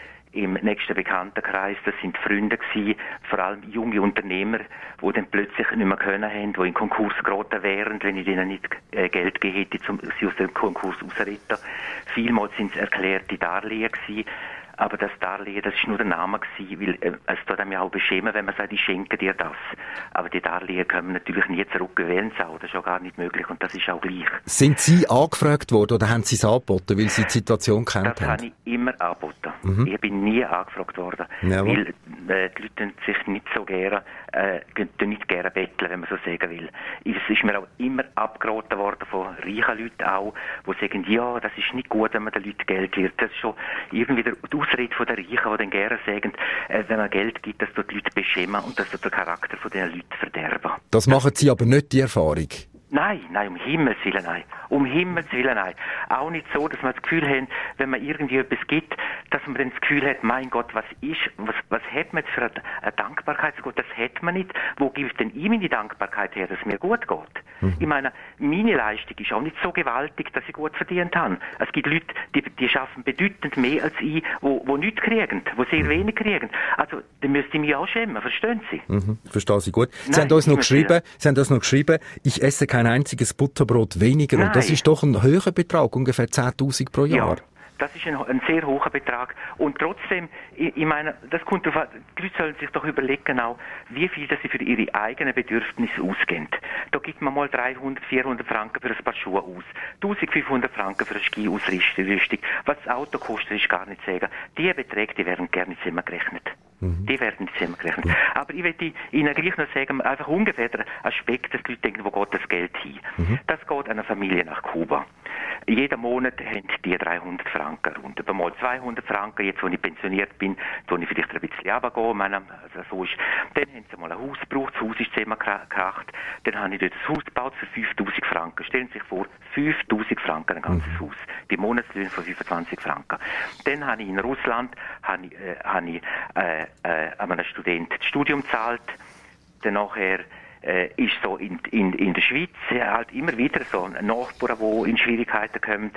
im nächsten Bekanntenkreis, das sind Freunde gewesen, vor allem junge Unternehmer, die dann plötzlich nicht mehr können haben, die in Konkurs geraten wären, wenn ich denen nicht äh, Geld gegeben hätte, um sie aus dem Konkurs rauszuretten. Vielmals sind es erklärte Darlehen gewesen, aber das Darlehen, das ist nur der Name gewesen, weil äh, es tut einem ja auch beschämen, wenn man sagt, ich schenke dir das. Aber die Darlehen können natürlich nie zurückgewählen, das ist auch gar nicht möglich und das ist auch gleich. Sind Sie angefragt worden oder haben Sie es angeboten, weil Sie die Situation kennt haben? Das habe ich immer angeboten. Mhm. Ich bin nie angefragt worden, Jawohl. weil äh, die Leute sich nicht so gerne, äh, nicht gerne betteln, wenn man so sagen will. Es ist mir auch immer abgeraten worden von reichen Leuten auch, die sagen, ja, das ist nicht gut, wenn man den Leuten Geld wird. Das ist schon irgendwie der die Ausrede von den Reichen, die dann gerne sagen, äh, wenn man Geld gibt, dass dort die Leute beschämen und dass dort der Charakter von diesen Leuten verderben. Das machen Sie aber nicht, die Erfahrung? Nein, nein, um Himmels Willen, nein. Um Himmels Willen, nein. Auch nicht so, dass man das Gefühl hat, wenn man irgendwie etwas gibt, dass man dann das Gefühl hat, mein Gott, was ist, was, was hat man jetzt für eine, eine Dankbarkeit? Das hat man nicht. Wo gibt denn ich meine Dankbarkeit her, dass es mir gut geht? Mhm. Ich meine, meine Leistung ist auch nicht so gewaltig, dass ich gut verdient habe. Es gibt Leute, die, die schaffen bedeutend mehr als ich, wo, wo nichts kriegen, wo sehr wenig kriegen. Also, dann müsste ich mich auch schämen, verstehen Sie? Mhm, verstehe Sie gut. Sie Nein, haben uns noch geschrieben, Sie haben uns noch geschrieben, ich esse kein einziges Butterbrot weniger. Nein. Und das ist doch ein höherer Betrag, ungefähr zehntausend pro Jahr. Ja. Das ist ein, ein sehr hoher Betrag. Und trotzdem, ich, ich meine, das kommt auf, die Leute sollen sich doch überlegen, auch, wie viel dass sie für ihre eigenen Bedürfnisse ausgeben. Da gibt man mal dreihundert, vierhundert Franken für ein paar Schuhe aus, eintausendfünfhundert Franken für eine Ski-Ausrüstung. Was das Auto kostet, ist gar nicht zu sagen. Die Beträge, die werden gerne zusammengerechnet. Mhm. Die werden nicht zusammengerechnet. Mhm. Aber ich möchte Ihnen gleich noch sagen, einfach ungefähr der Aspekt, dass die Leute denken, wo geht das Geld hin? Mhm. Das geht einer Familie nach Kuba. Jeden Monat haben die dreihundert Franken rund. Über mal zweihundert Franken, jetzt wo ich pensioniert bin, tue ich vielleicht ein bisschen runtergehen, also so ist. Dann haben sie mal ein Haus gebraucht, das Haus ist zusammengekracht. Dann habe ich dort ein Haus gebaut für fünftausend Franken. Stellen Sie sich vor, fünftausend Franken ein ganzes mhm. Haus. Die Monatslöhne von fünfundzwanzig Franken. Dann habe ich in Russland habe ich, äh, habe ich, äh, äh, einem Student das Studium gezahlt. Dann nachher Äh, ist so in, in, in der Schweiz halt immer wieder so ein Nachbar, der in Schwierigkeiten kommt.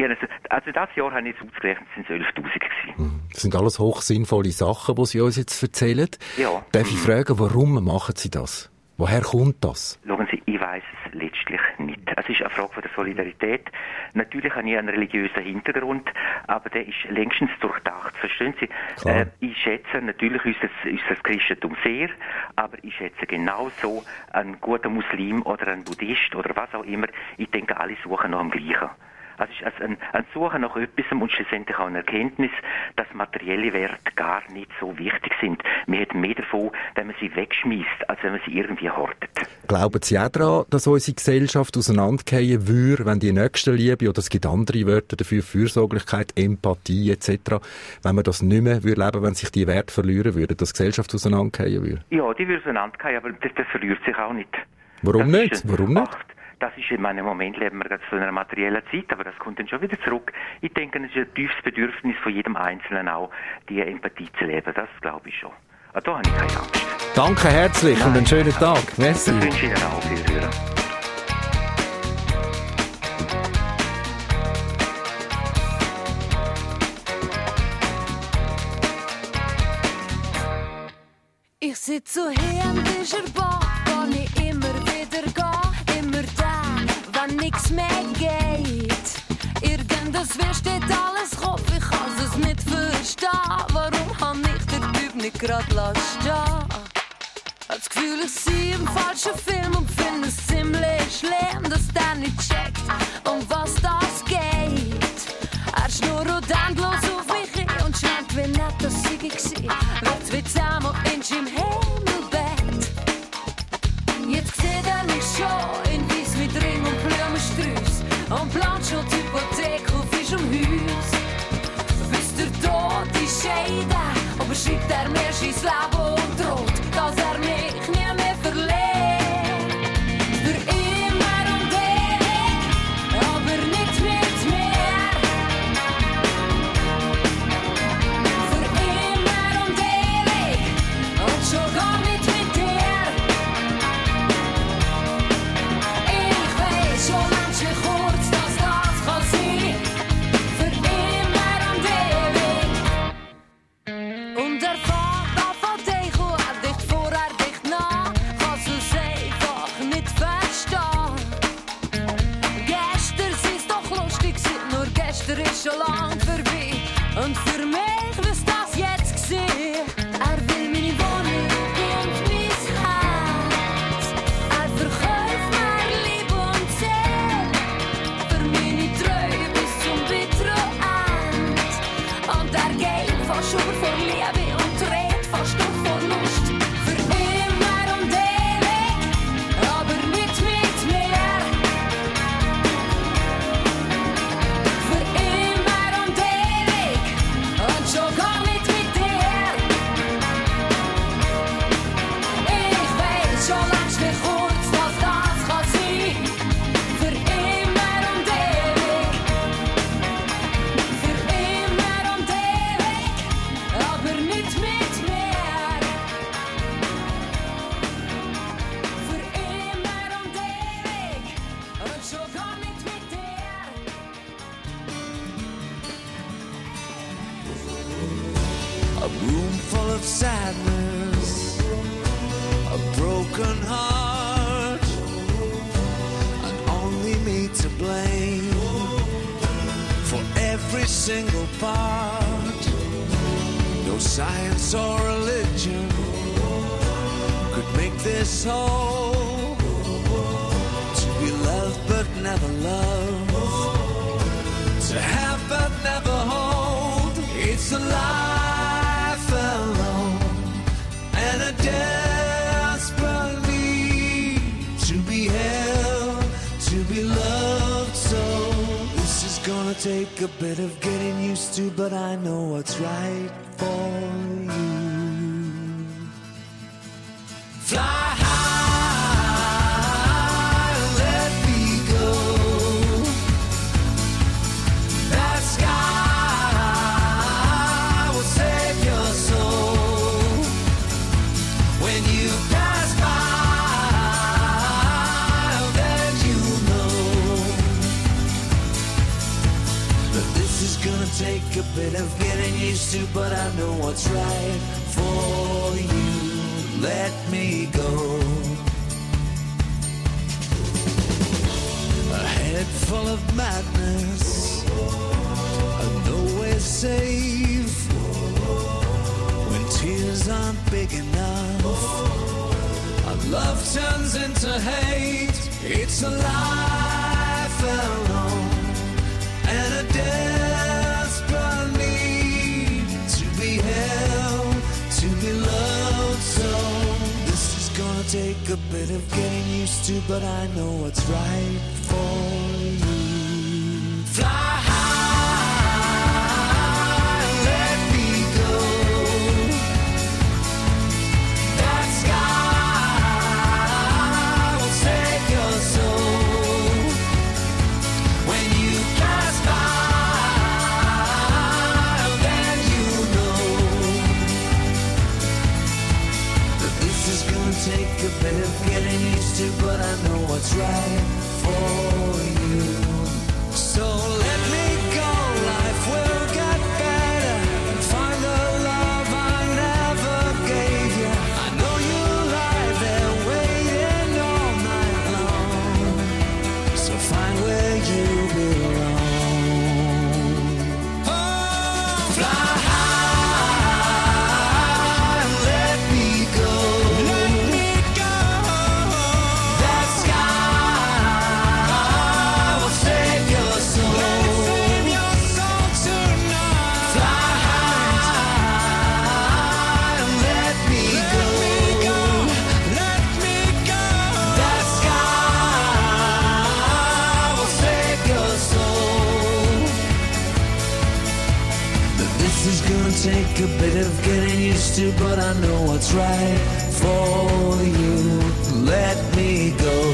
Also das Jahr habe ich jetzt ausgerechnet, sind es elftausend gewesen. Das sind alles hochsinnvolle Sachen, die Sie uns jetzt erzählen. Ja. Darf ich fragen, warum machen Sie das? Woher kommt das? Schauen Sie, ich weiss es letztlich nicht. Es ist eine Frage von der Solidarität. Natürlich habe ich einen religiösen Hintergrund, aber der ist längstens durchdacht. Verstehen Sie? Äh, ich schätze natürlich unser, unser Christentum sehr, aber ich schätze genauso einen guten Muslim oder einen Buddhist oder was auch immer. Ich denke, alle suchen nach dem Gleichen. Also es ist ein, ein Suchen nach etwas und schlussendlich auch eine Erkenntnis, dass materielle Werte gar nicht so wichtig sind. Man hat mehr davon, wenn man sie wegschmeißt, als wenn man sie irgendwie hortet. Glauben Sie auch daran, dass unsere Gesellschaft auseinandergehen würde, wenn die Nächstenliebe, oder es gibt andere Wörter dafür, Fürsorglichkeit, Empathie et cetera, wenn man das nicht mehr würde leben, wenn sich die Werte verlieren würden, dass die Gesellschaft auseinandergehen würde? Ja, die würde auseinandergehen, aber das, das verliert sich auch nicht. Warum das nicht? Warum nicht? Ach, das ist in meinem Moment, leben wir gerade zu einer materiellen Zeit, aber das kommt dann schon wieder zurück. Ich denke, es ist ein tiefes Bedürfnis von jedem Einzelnen auch, die Empathie zu leben. Das glaube ich schon. Aber da habe ich keine Angst. Danke herzlich. Nein, und einen schönen Tag. Merci. Das wünsche ich Ihnen auch, viel Hören. sitze so hin, ist er Bad, wo ich immer wieder gehe, immer dann, wenn nix mehr geht. Irgendwas steht alles Kopf, ich kann es nicht verstehen. Warum hab ich den Typ nicht grad lassen stehen? Das Gefühl, ich sehe im falschen Film und finde es ziemlich schlimm, dass der nicht checkt, um was das geht. Er schnurrt endlos auf mich hin und schmeckt, wie nett das sei gewesen. Wird's wie zusammen in im Himmelbett. Jetzt sieht er mich schon in Weiss mit Ring und Blumensträuss und plant schon die Hypothek auf unserem Haus. Bis der Tod ist scheiden, aber schreibt er mir sein Leben und droht, dass er mich nie mehr verliert. Für immer und ewig, aber nicht mit mir. Für immer und ewig, und schon gar nicht mit dir. Ich weiß schon manche kurz, dass das kann sein. Für immer und ewig. Und er fährt an von dich und er dicht vor, er dicht nach. Kannst du es einfach nicht verstehen. Gestern sie's doch lustig gewesen, nur gestern ist schon lang vorbei. Und für mich wüsst das jetzt gewesen. Er will meine Wohnung und mein Herz. Er verkauft mir Liebe und Seele. Für meine Treue bis zum bitteren End. Und er geht fast über vor Liebe und dreht fast durch vor Lust. Für immer und ewig, aber nicht mit mir. Für immer und ewig, und schon gar nicht mit dir. Ich weiß schon längst wie kurz, dass das kann sein. Für immer und ewig. Für immer und ewig, aber nicht mit mir. Für immer und ewig, und schon gar nicht mit dir. A room full of sadness, a broken heart, and only me to blame for every single part. No science or religion could make this whole. To be loved but never loved, to have but never hold. It's a life alone and a desperate need to be held, to be loved. So this is gonna take a bit of getting used to, but I know what's right for you. Fly high, let me go. That sky will save your soul. When you pass by, then you know that this is gonna take a bit of getting used to, but I know what's right for you. Let me go. A head full of madness, and nowhere safe. When tears aren't big enough, and love turns into hate. It's a life alone and a desperate need to be held, to be loved. So this is gonna take a bit of getting used to, but I know what's right for you. Fly high, let me go. That sky will save your soul. When you pass by, then you know that this is gonna take a bit of getting used to, but I know what's right for you. This is gonna take a bit of getting used to, but I know what's right for you. Let me go.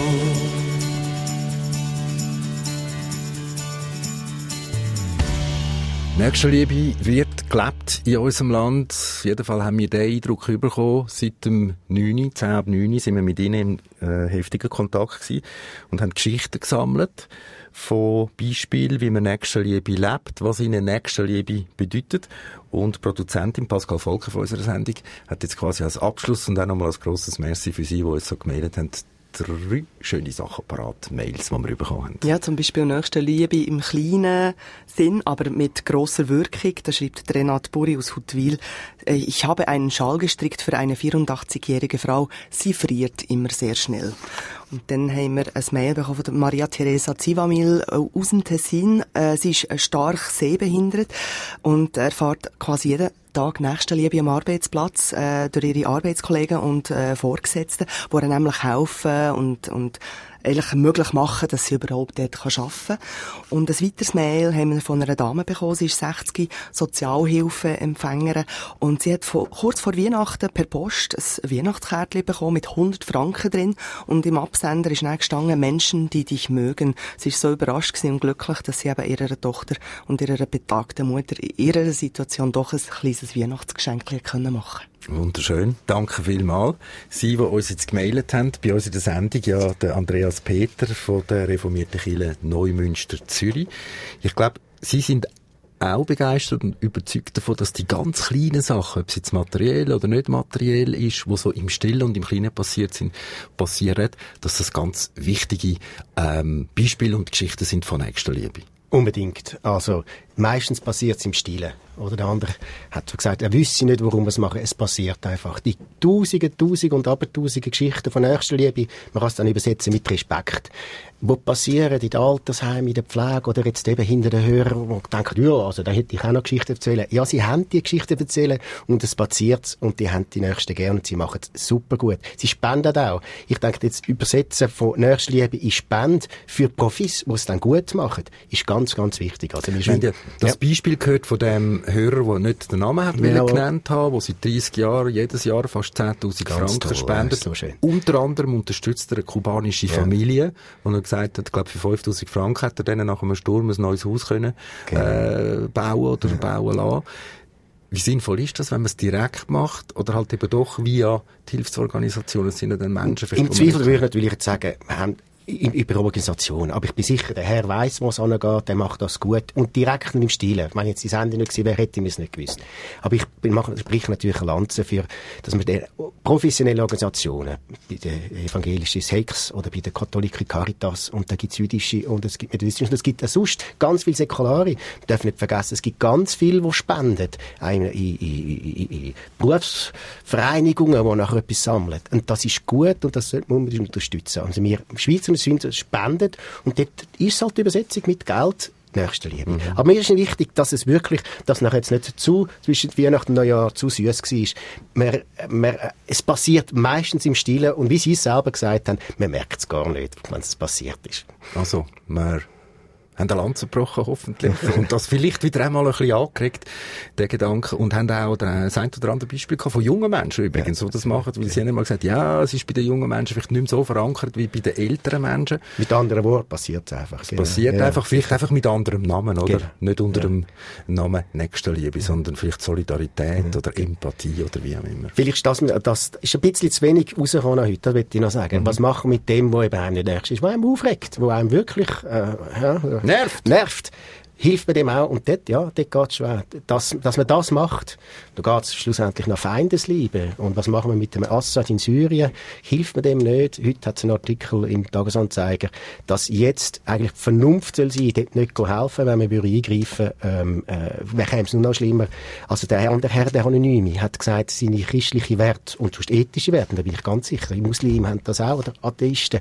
Nächstenliebe wird gelebt in unserem Land. Auf jeden Fall haben wir den Eindruck bekommen. Seit dem neun, zehn ab neun sind wir mit ihnen im äh, heftigen Kontakt gewesen und haben Geschichten gesammelt von Beispielen, wie man Nächstenliebe lebt, was ihnen Nächstenliebe bedeutet. Und Produzentin Pascal Volker von unserer Sendung hat jetzt quasi als Abschluss und auch nochmal ein grosses Merci für Sie, die uns so gemeldet haben, drei schöne Sachen parat, Mails, die wir bekommen haben. Ja, zum Beispiel Nächstenliebe im kleinen Sinn, aber mit grosser Wirkung. Da schreibt Renat Buri aus Huttwil: Ich habe einen Schal gestrickt für eine vierundachtzigjährige Frau. Sie friert immer sehr schnell. Und dann haben wir ein Mail bekommen von Maria Teresa Zivamil aus dem Tessin. Sie ist stark sehbehindert und erfährt quasi jeden Tag Nächstenliebe am Arbeitsplatz äh, durch ihre Arbeitskollegen und äh, Vorgesetzten, die ihr nämlich helfen und, und eigentlich möglich machen, dass sie überhaupt dort arbeiten kann. Und ein weiteres Mail haben wir von einer Dame bekommen, sie ist sechzig, Sozialhilfeempfängerin, und sie hat vor, kurz vor Weihnachten per Post ein Weihnachtskärtchen bekommen mit hundert Franken drin, und im Absender ist dann gestanden: Menschen, die dich mögen. Sie ist so überrascht gewesen und glücklich, dass sie eben ihrer Tochter und ihrer betagten Mutter in ihrer Situation doch ein kleines Weihnachtsgeschenk machen können. Wunderschön. Danke vielmals. Sie, die uns jetzt gemailt haben, bei uns in der Sendung, ja, der Andreas Peter von der reformierten Kirche Neumünster Zürich. Ich glaube, Sie sind auch begeistert und überzeugt davon, dass die ganz kleinen Sachen, ob es jetzt materiell oder nicht materiell ist, die so im Stillen und im Kleinen passiert sind, passieren, dass das ganz wichtige ähm, Beispiele und Geschichten sind von Nächstenliebe. Unbedingt. Also, meistens passiert es im Stillen. Oder der andere hat gesagt, er wüsste nicht, warum wir es machen. Es passiert einfach. Die tausende, tausende und abertausende Geschichten von Nächstenliebe, man kann es dann übersetzen mit Respekt, die passieren in den Altersheimen, in der Pflege oder jetzt eben hinter den Hörern, die denken, ja, also da hätte ich auch noch Geschichten erzählen. Ja, sie haben die Geschichten erzählen und es passiert und die haben die Nächsten gerne und sie machen es super gut. Sie spenden auch. Ich denke, jetzt Übersetzen von Nächstenliebe in Spende für Profis, die es dann gut machen, ist ganz, ganz wichtig. Also, wir haben ja das ja. Beispiel gehört von dem Hörer, der nicht den Namen hat ja. genannt haben, der seit dreissig Jahren jedes Jahr fast zehntausend Franken toll, spendet. So unter anderem unterstützt er eine kubanische ja. Familie, die er gesagt hat, ich glaube, für fünftausend Franken hat er denen nach einem Sturm ein neues Haus können, genau. äh, bauen oder ja. bauen lassen. Wie sinnvoll ist das, wenn man es direkt macht oder halt eben doch via die Hilfsorganisationen, sind ja dann Menschen... Im Zweifel würde ich natürlich jetzt sagen, wir haben über Organisation. Aber ich bin sicher, der Herr weiss, wo es angeht, der macht das gut. Und direkt im Stil. Ich meine, jetzt die Sendung nicht gewesen wäre, hätte ich es nicht gewusst. Aber ich spreche natürlich eine Lanze für, dass man die professionellen Organisationen, bei der evangelischen Sex oder bei der katholischen Caritas, und da gibt es jüdische und es gibt methodistische, und es gibt auch sonst ganz viele Säkulare. Wir dürfen nicht vergessen, es gibt ganz viele, die spenden. In, in, in, in Berufsvereinigungen, die nachher etwas sammeln. Und das ist gut und das sollte man unterstützen. Also wir Schweizer sind spendet und dort ist halt die Übersetzung mit Geld Nächstenliebe. Mhm. Aber mir ist wichtig, dass es wirklich, dass nachher jetzt nicht zu, zwischen Weihnachten und Neujahr zu süß war. Man, man, es passiert meistens im Stillen und wie Sie es selber gesagt haben, man merkt es gar nicht, wenn es passiert ist. Also, wir haben eine Lanze gebrochen, hoffentlich. Und das vielleicht wieder einmal ein bisschen angeregt, den Gedanken. Und haben auch das ein oder andere Beispiel gehabt von jungen Menschen übrigens, die das machen. Weil sie haben immer gesagt, ja, es ist bei den jungen Menschen vielleicht nicht mehr so verankert wie bei den älteren Menschen. Mit anderen Worten passiert es einfach. Es passiert ja. einfach, vielleicht einfach mit anderem Namen, oder? Genau. Nicht unter ja. dem Namen Nächstenliebe, sondern vielleicht Solidarität ja. oder Empathie oder wie auch immer. Vielleicht ist das, das ist ein bisschen zu wenig rausgekommen heute, das möchte ich noch sagen. Mhm. Was machen wir mit dem, wo eben einem nicht nächst ist, wo einem aufregt, wo einem wirklich, äh, ja, nervt. nervt. Hilft man dem auch. Und dort, ja, dort geht es schwer. Dass, dass man das macht, da geht es schlussendlich nach Feindesliebe. Und was machen wir mit dem Assad in Syrien? Hilft man dem nicht? Heute hat es einen Artikel im Tagesanzeiger, dass jetzt eigentlich die Vernunft soll sein, dort nicht helfen, wenn wir eingreifen ähm, äh, wäre es nur noch schlimmer. Also der Herr, der Herr, der Anonyme, hat gesagt, seine christliche Werte und sonst ethische Werte, da bin ich ganz sicher, die Muslime haben das auch, oder Atheisten,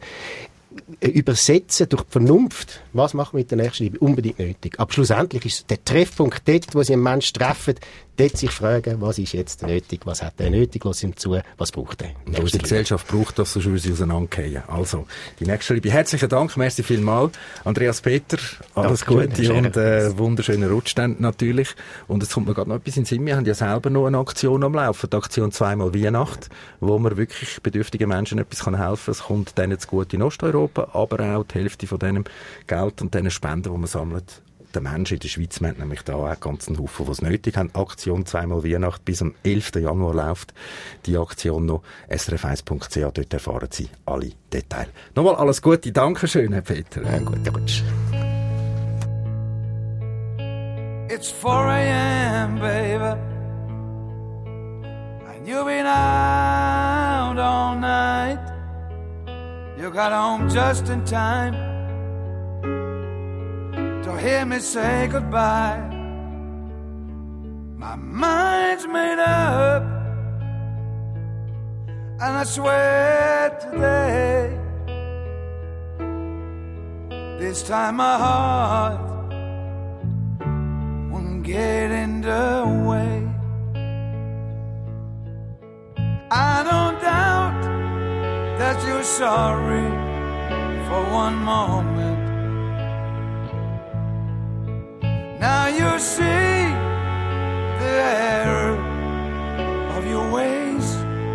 übersetzen durch die Vernunft, was machen wir mit der Nächstenliebe, unbedingt nötig. Aber schlussendlich ist der Treffpunkt dort, wo sie einen Menschen treffen, dort sich fragen, was ist jetzt nötig, was hat er nötig, was ihm zu, was braucht er. Und unsere Gesellschaft braucht das, sonst würde sie auseinandergehen. Also, die nächste Liebe. Herzlichen Dank, merci vielmals. Andreas Peter, alles Danke, Gute schön. und äh, wunderschönen Rutsch dann natürlich. Und es kommt mir gerade noch etwas in den Sinn. Wir haben ja selber noch eine Aktion am Laufen, die Aktion «Zweimal Weihnacht», wo man wirklich bedürftigen Menschen etwas helfen kann. Es kommt denen zu gut in Osteuropa, aber auch die Hälfte von diesem Geld und diesen Spenden, die man sammelt, den Menschen in der Schweiz. Wir haben nämlich da auch einen ganzen Haufen, die es nötig haben. Aktion «Zweimal Weihnacht» bis am elften Januar läuft die Aktion noch. S R F eins Punkt C H, dort erfahren Sie alle Details. Nochmal alles Gute. Dankeschön, Herr Peter. Ja, guten Rutsch. It's four a.m., baby, and you've been out all night. You got home just in time to hear me say goodbye. My mind's made up, and I swear today, this time my heart won't get in the way. I don't doubt that you're sorry for one moment. Now you see the error of your ways,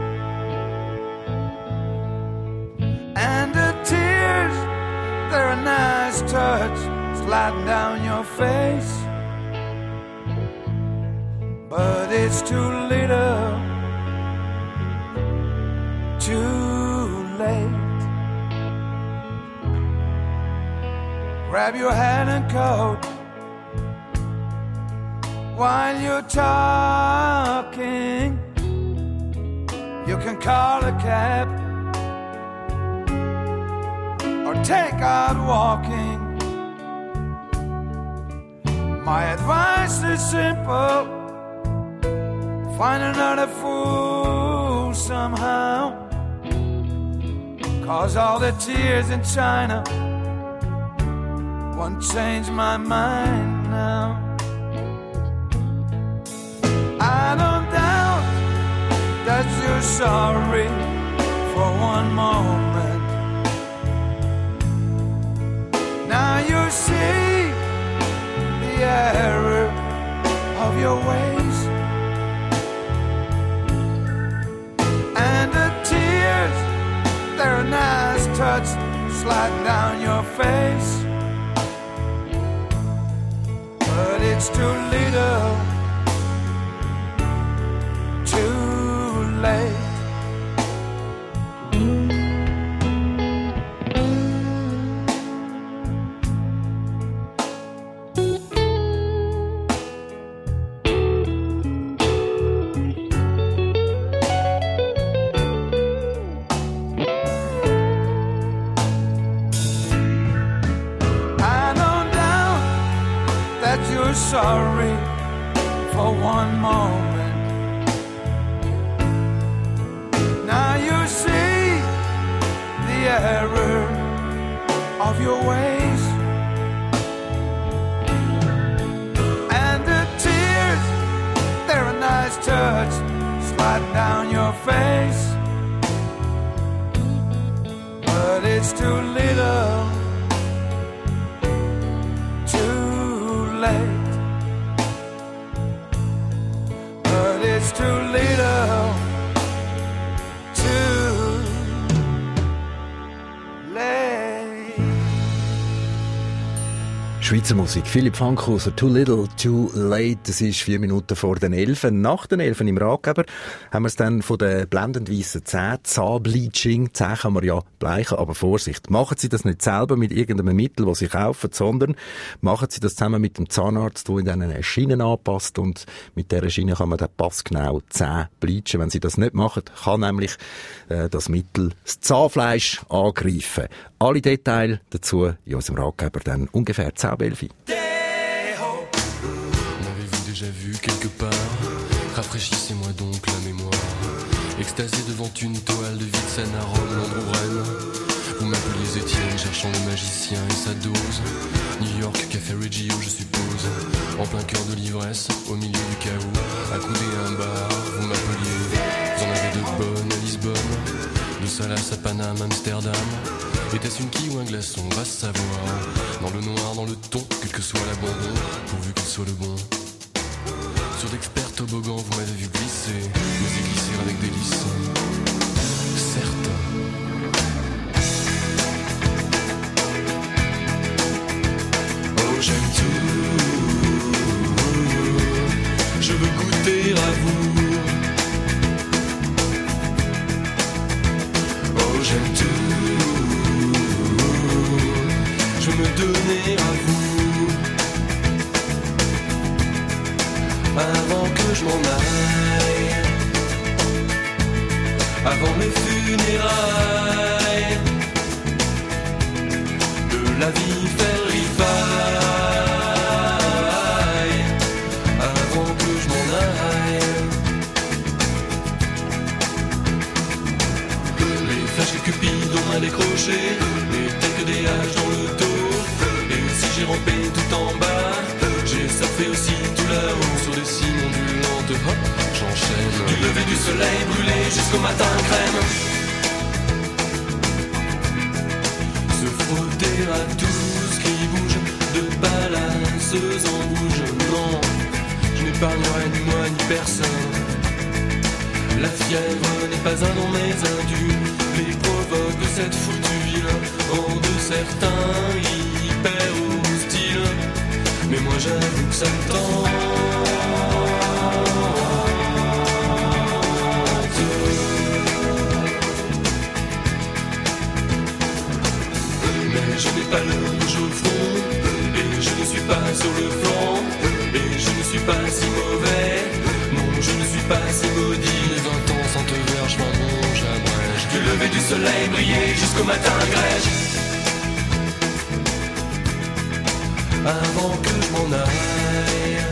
and the tears, they're a nice touch sliding down your face. But it's too little, too late. Grab your hat and coat while you're talking. You can call a cab or take out walking. My advice is simple: find another fool somehow, 'cause all the tears in China won't change my mind now. I don't doubt that you're sorry for one moment. Now you see the error of your ways, and the tears, they're a nice touch sliding down your face. But it's too little, too late. Sorry for one moment. Now you see the error of your ways, and the tears, they're a nice touch sliding down your face. But it's too little, too late. It's too little, too late. Schweizer Musik. Philipp Fankhauser, Too Little, Too Late. Es ist vier Minuten vor den Elfen. Nach den Elfen im Ratgeber haben wir es dann von den blendend weissen Zähnen. Zahnbleaching. Zähne kann man ja bleichen, aber Vorsicht. Machen Sie das nicht selber mit irgendeinem Mittel, das Sie kaufen, sondern machen Sie das zusammen mit dem Zahnarzt, der in eine Schiene anpasst, und mit dieser Schiene kann man dann passgenau die Zähne bleachen. Wenn Sie das nicht machen, kann nämlich äh, das Mittel das Zahnfleisch angreifen. Alle Details dazu in unserem Ratgeber dann ungefähr zehn Uhr elf. On avait-vous déjà vu quelque part? Rafraîchissez-moi donc la mémoire. Extasié devant une toile de vide scène à Rome, Londres ou Rennes. Vous m'appeliez Étienne, cherchant le magicien et sa dose. New York, Café Reggio, je suppose. En plein cœur de l'ivresse, au milieu du chaos, accoudé à un bar, vous m'appeliez. Vous en avez de bonnes à Lisbonne, de Salas à Paname, Amsterdam. Était-ce une quille ou un glaçon, va savoir. Dans le noir, dans le ton, quel que soit l'abandon, pourvu qu'il soit le bon. Sur d'experts toboggans, vous m'avez vu glisser, mais c'est glisser avec délice. Certes. Oh, j'aime tout, je veux goûter à vous. Oh, j'aime tout, je veux me donner à vous. Avant que je m'en aille, avant mes funérailles, de la vie faire ripaille, avant que je m'en aille. Les flashs que Cupidon m'a décroché, les tels que des haches dans le dos, et si j'ai rampé tout en bas, j'ai surfé aussi tout là-haut sur des signes ondulantes, hop, j'enchaîne. Du lever du soleil brûlé jusqu'au matin crème. Se frotter à tout ce qui bouge, de balanceuse en bouge. Non, je n'épargnerai ni moi ni personne. La fièvre n'est pas un nom mais un dû. Les provoques de cette foutue ville, hors de certains hyper hostiles. Mais moi j'avoue que ça me tente. Mais je n'ai pas le rouge au front, et je ne suis pas sur le flanc, et je ne suis pas si mauvais. Non, je ne suis pas si maudit. Les vingt ans sans te voir, je m'allonge, j'abrège. Du lever du soleil briller jusqu'au matin grège. Avant que je m'en aille,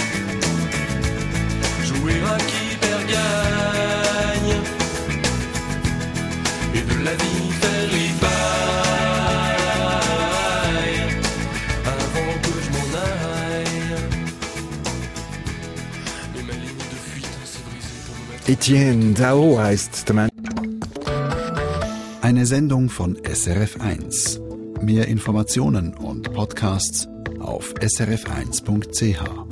jouer à qui perd gagne, et de la vie faire ripaille, avant que je m'en aille. Et ma ligne de fuite s'est brisée pour me mettre... Etienne Dao heißt der Mann. Eine Sendung von S R F eins. Mehr Informationen und Podcasts auf s r f eins punkt c h.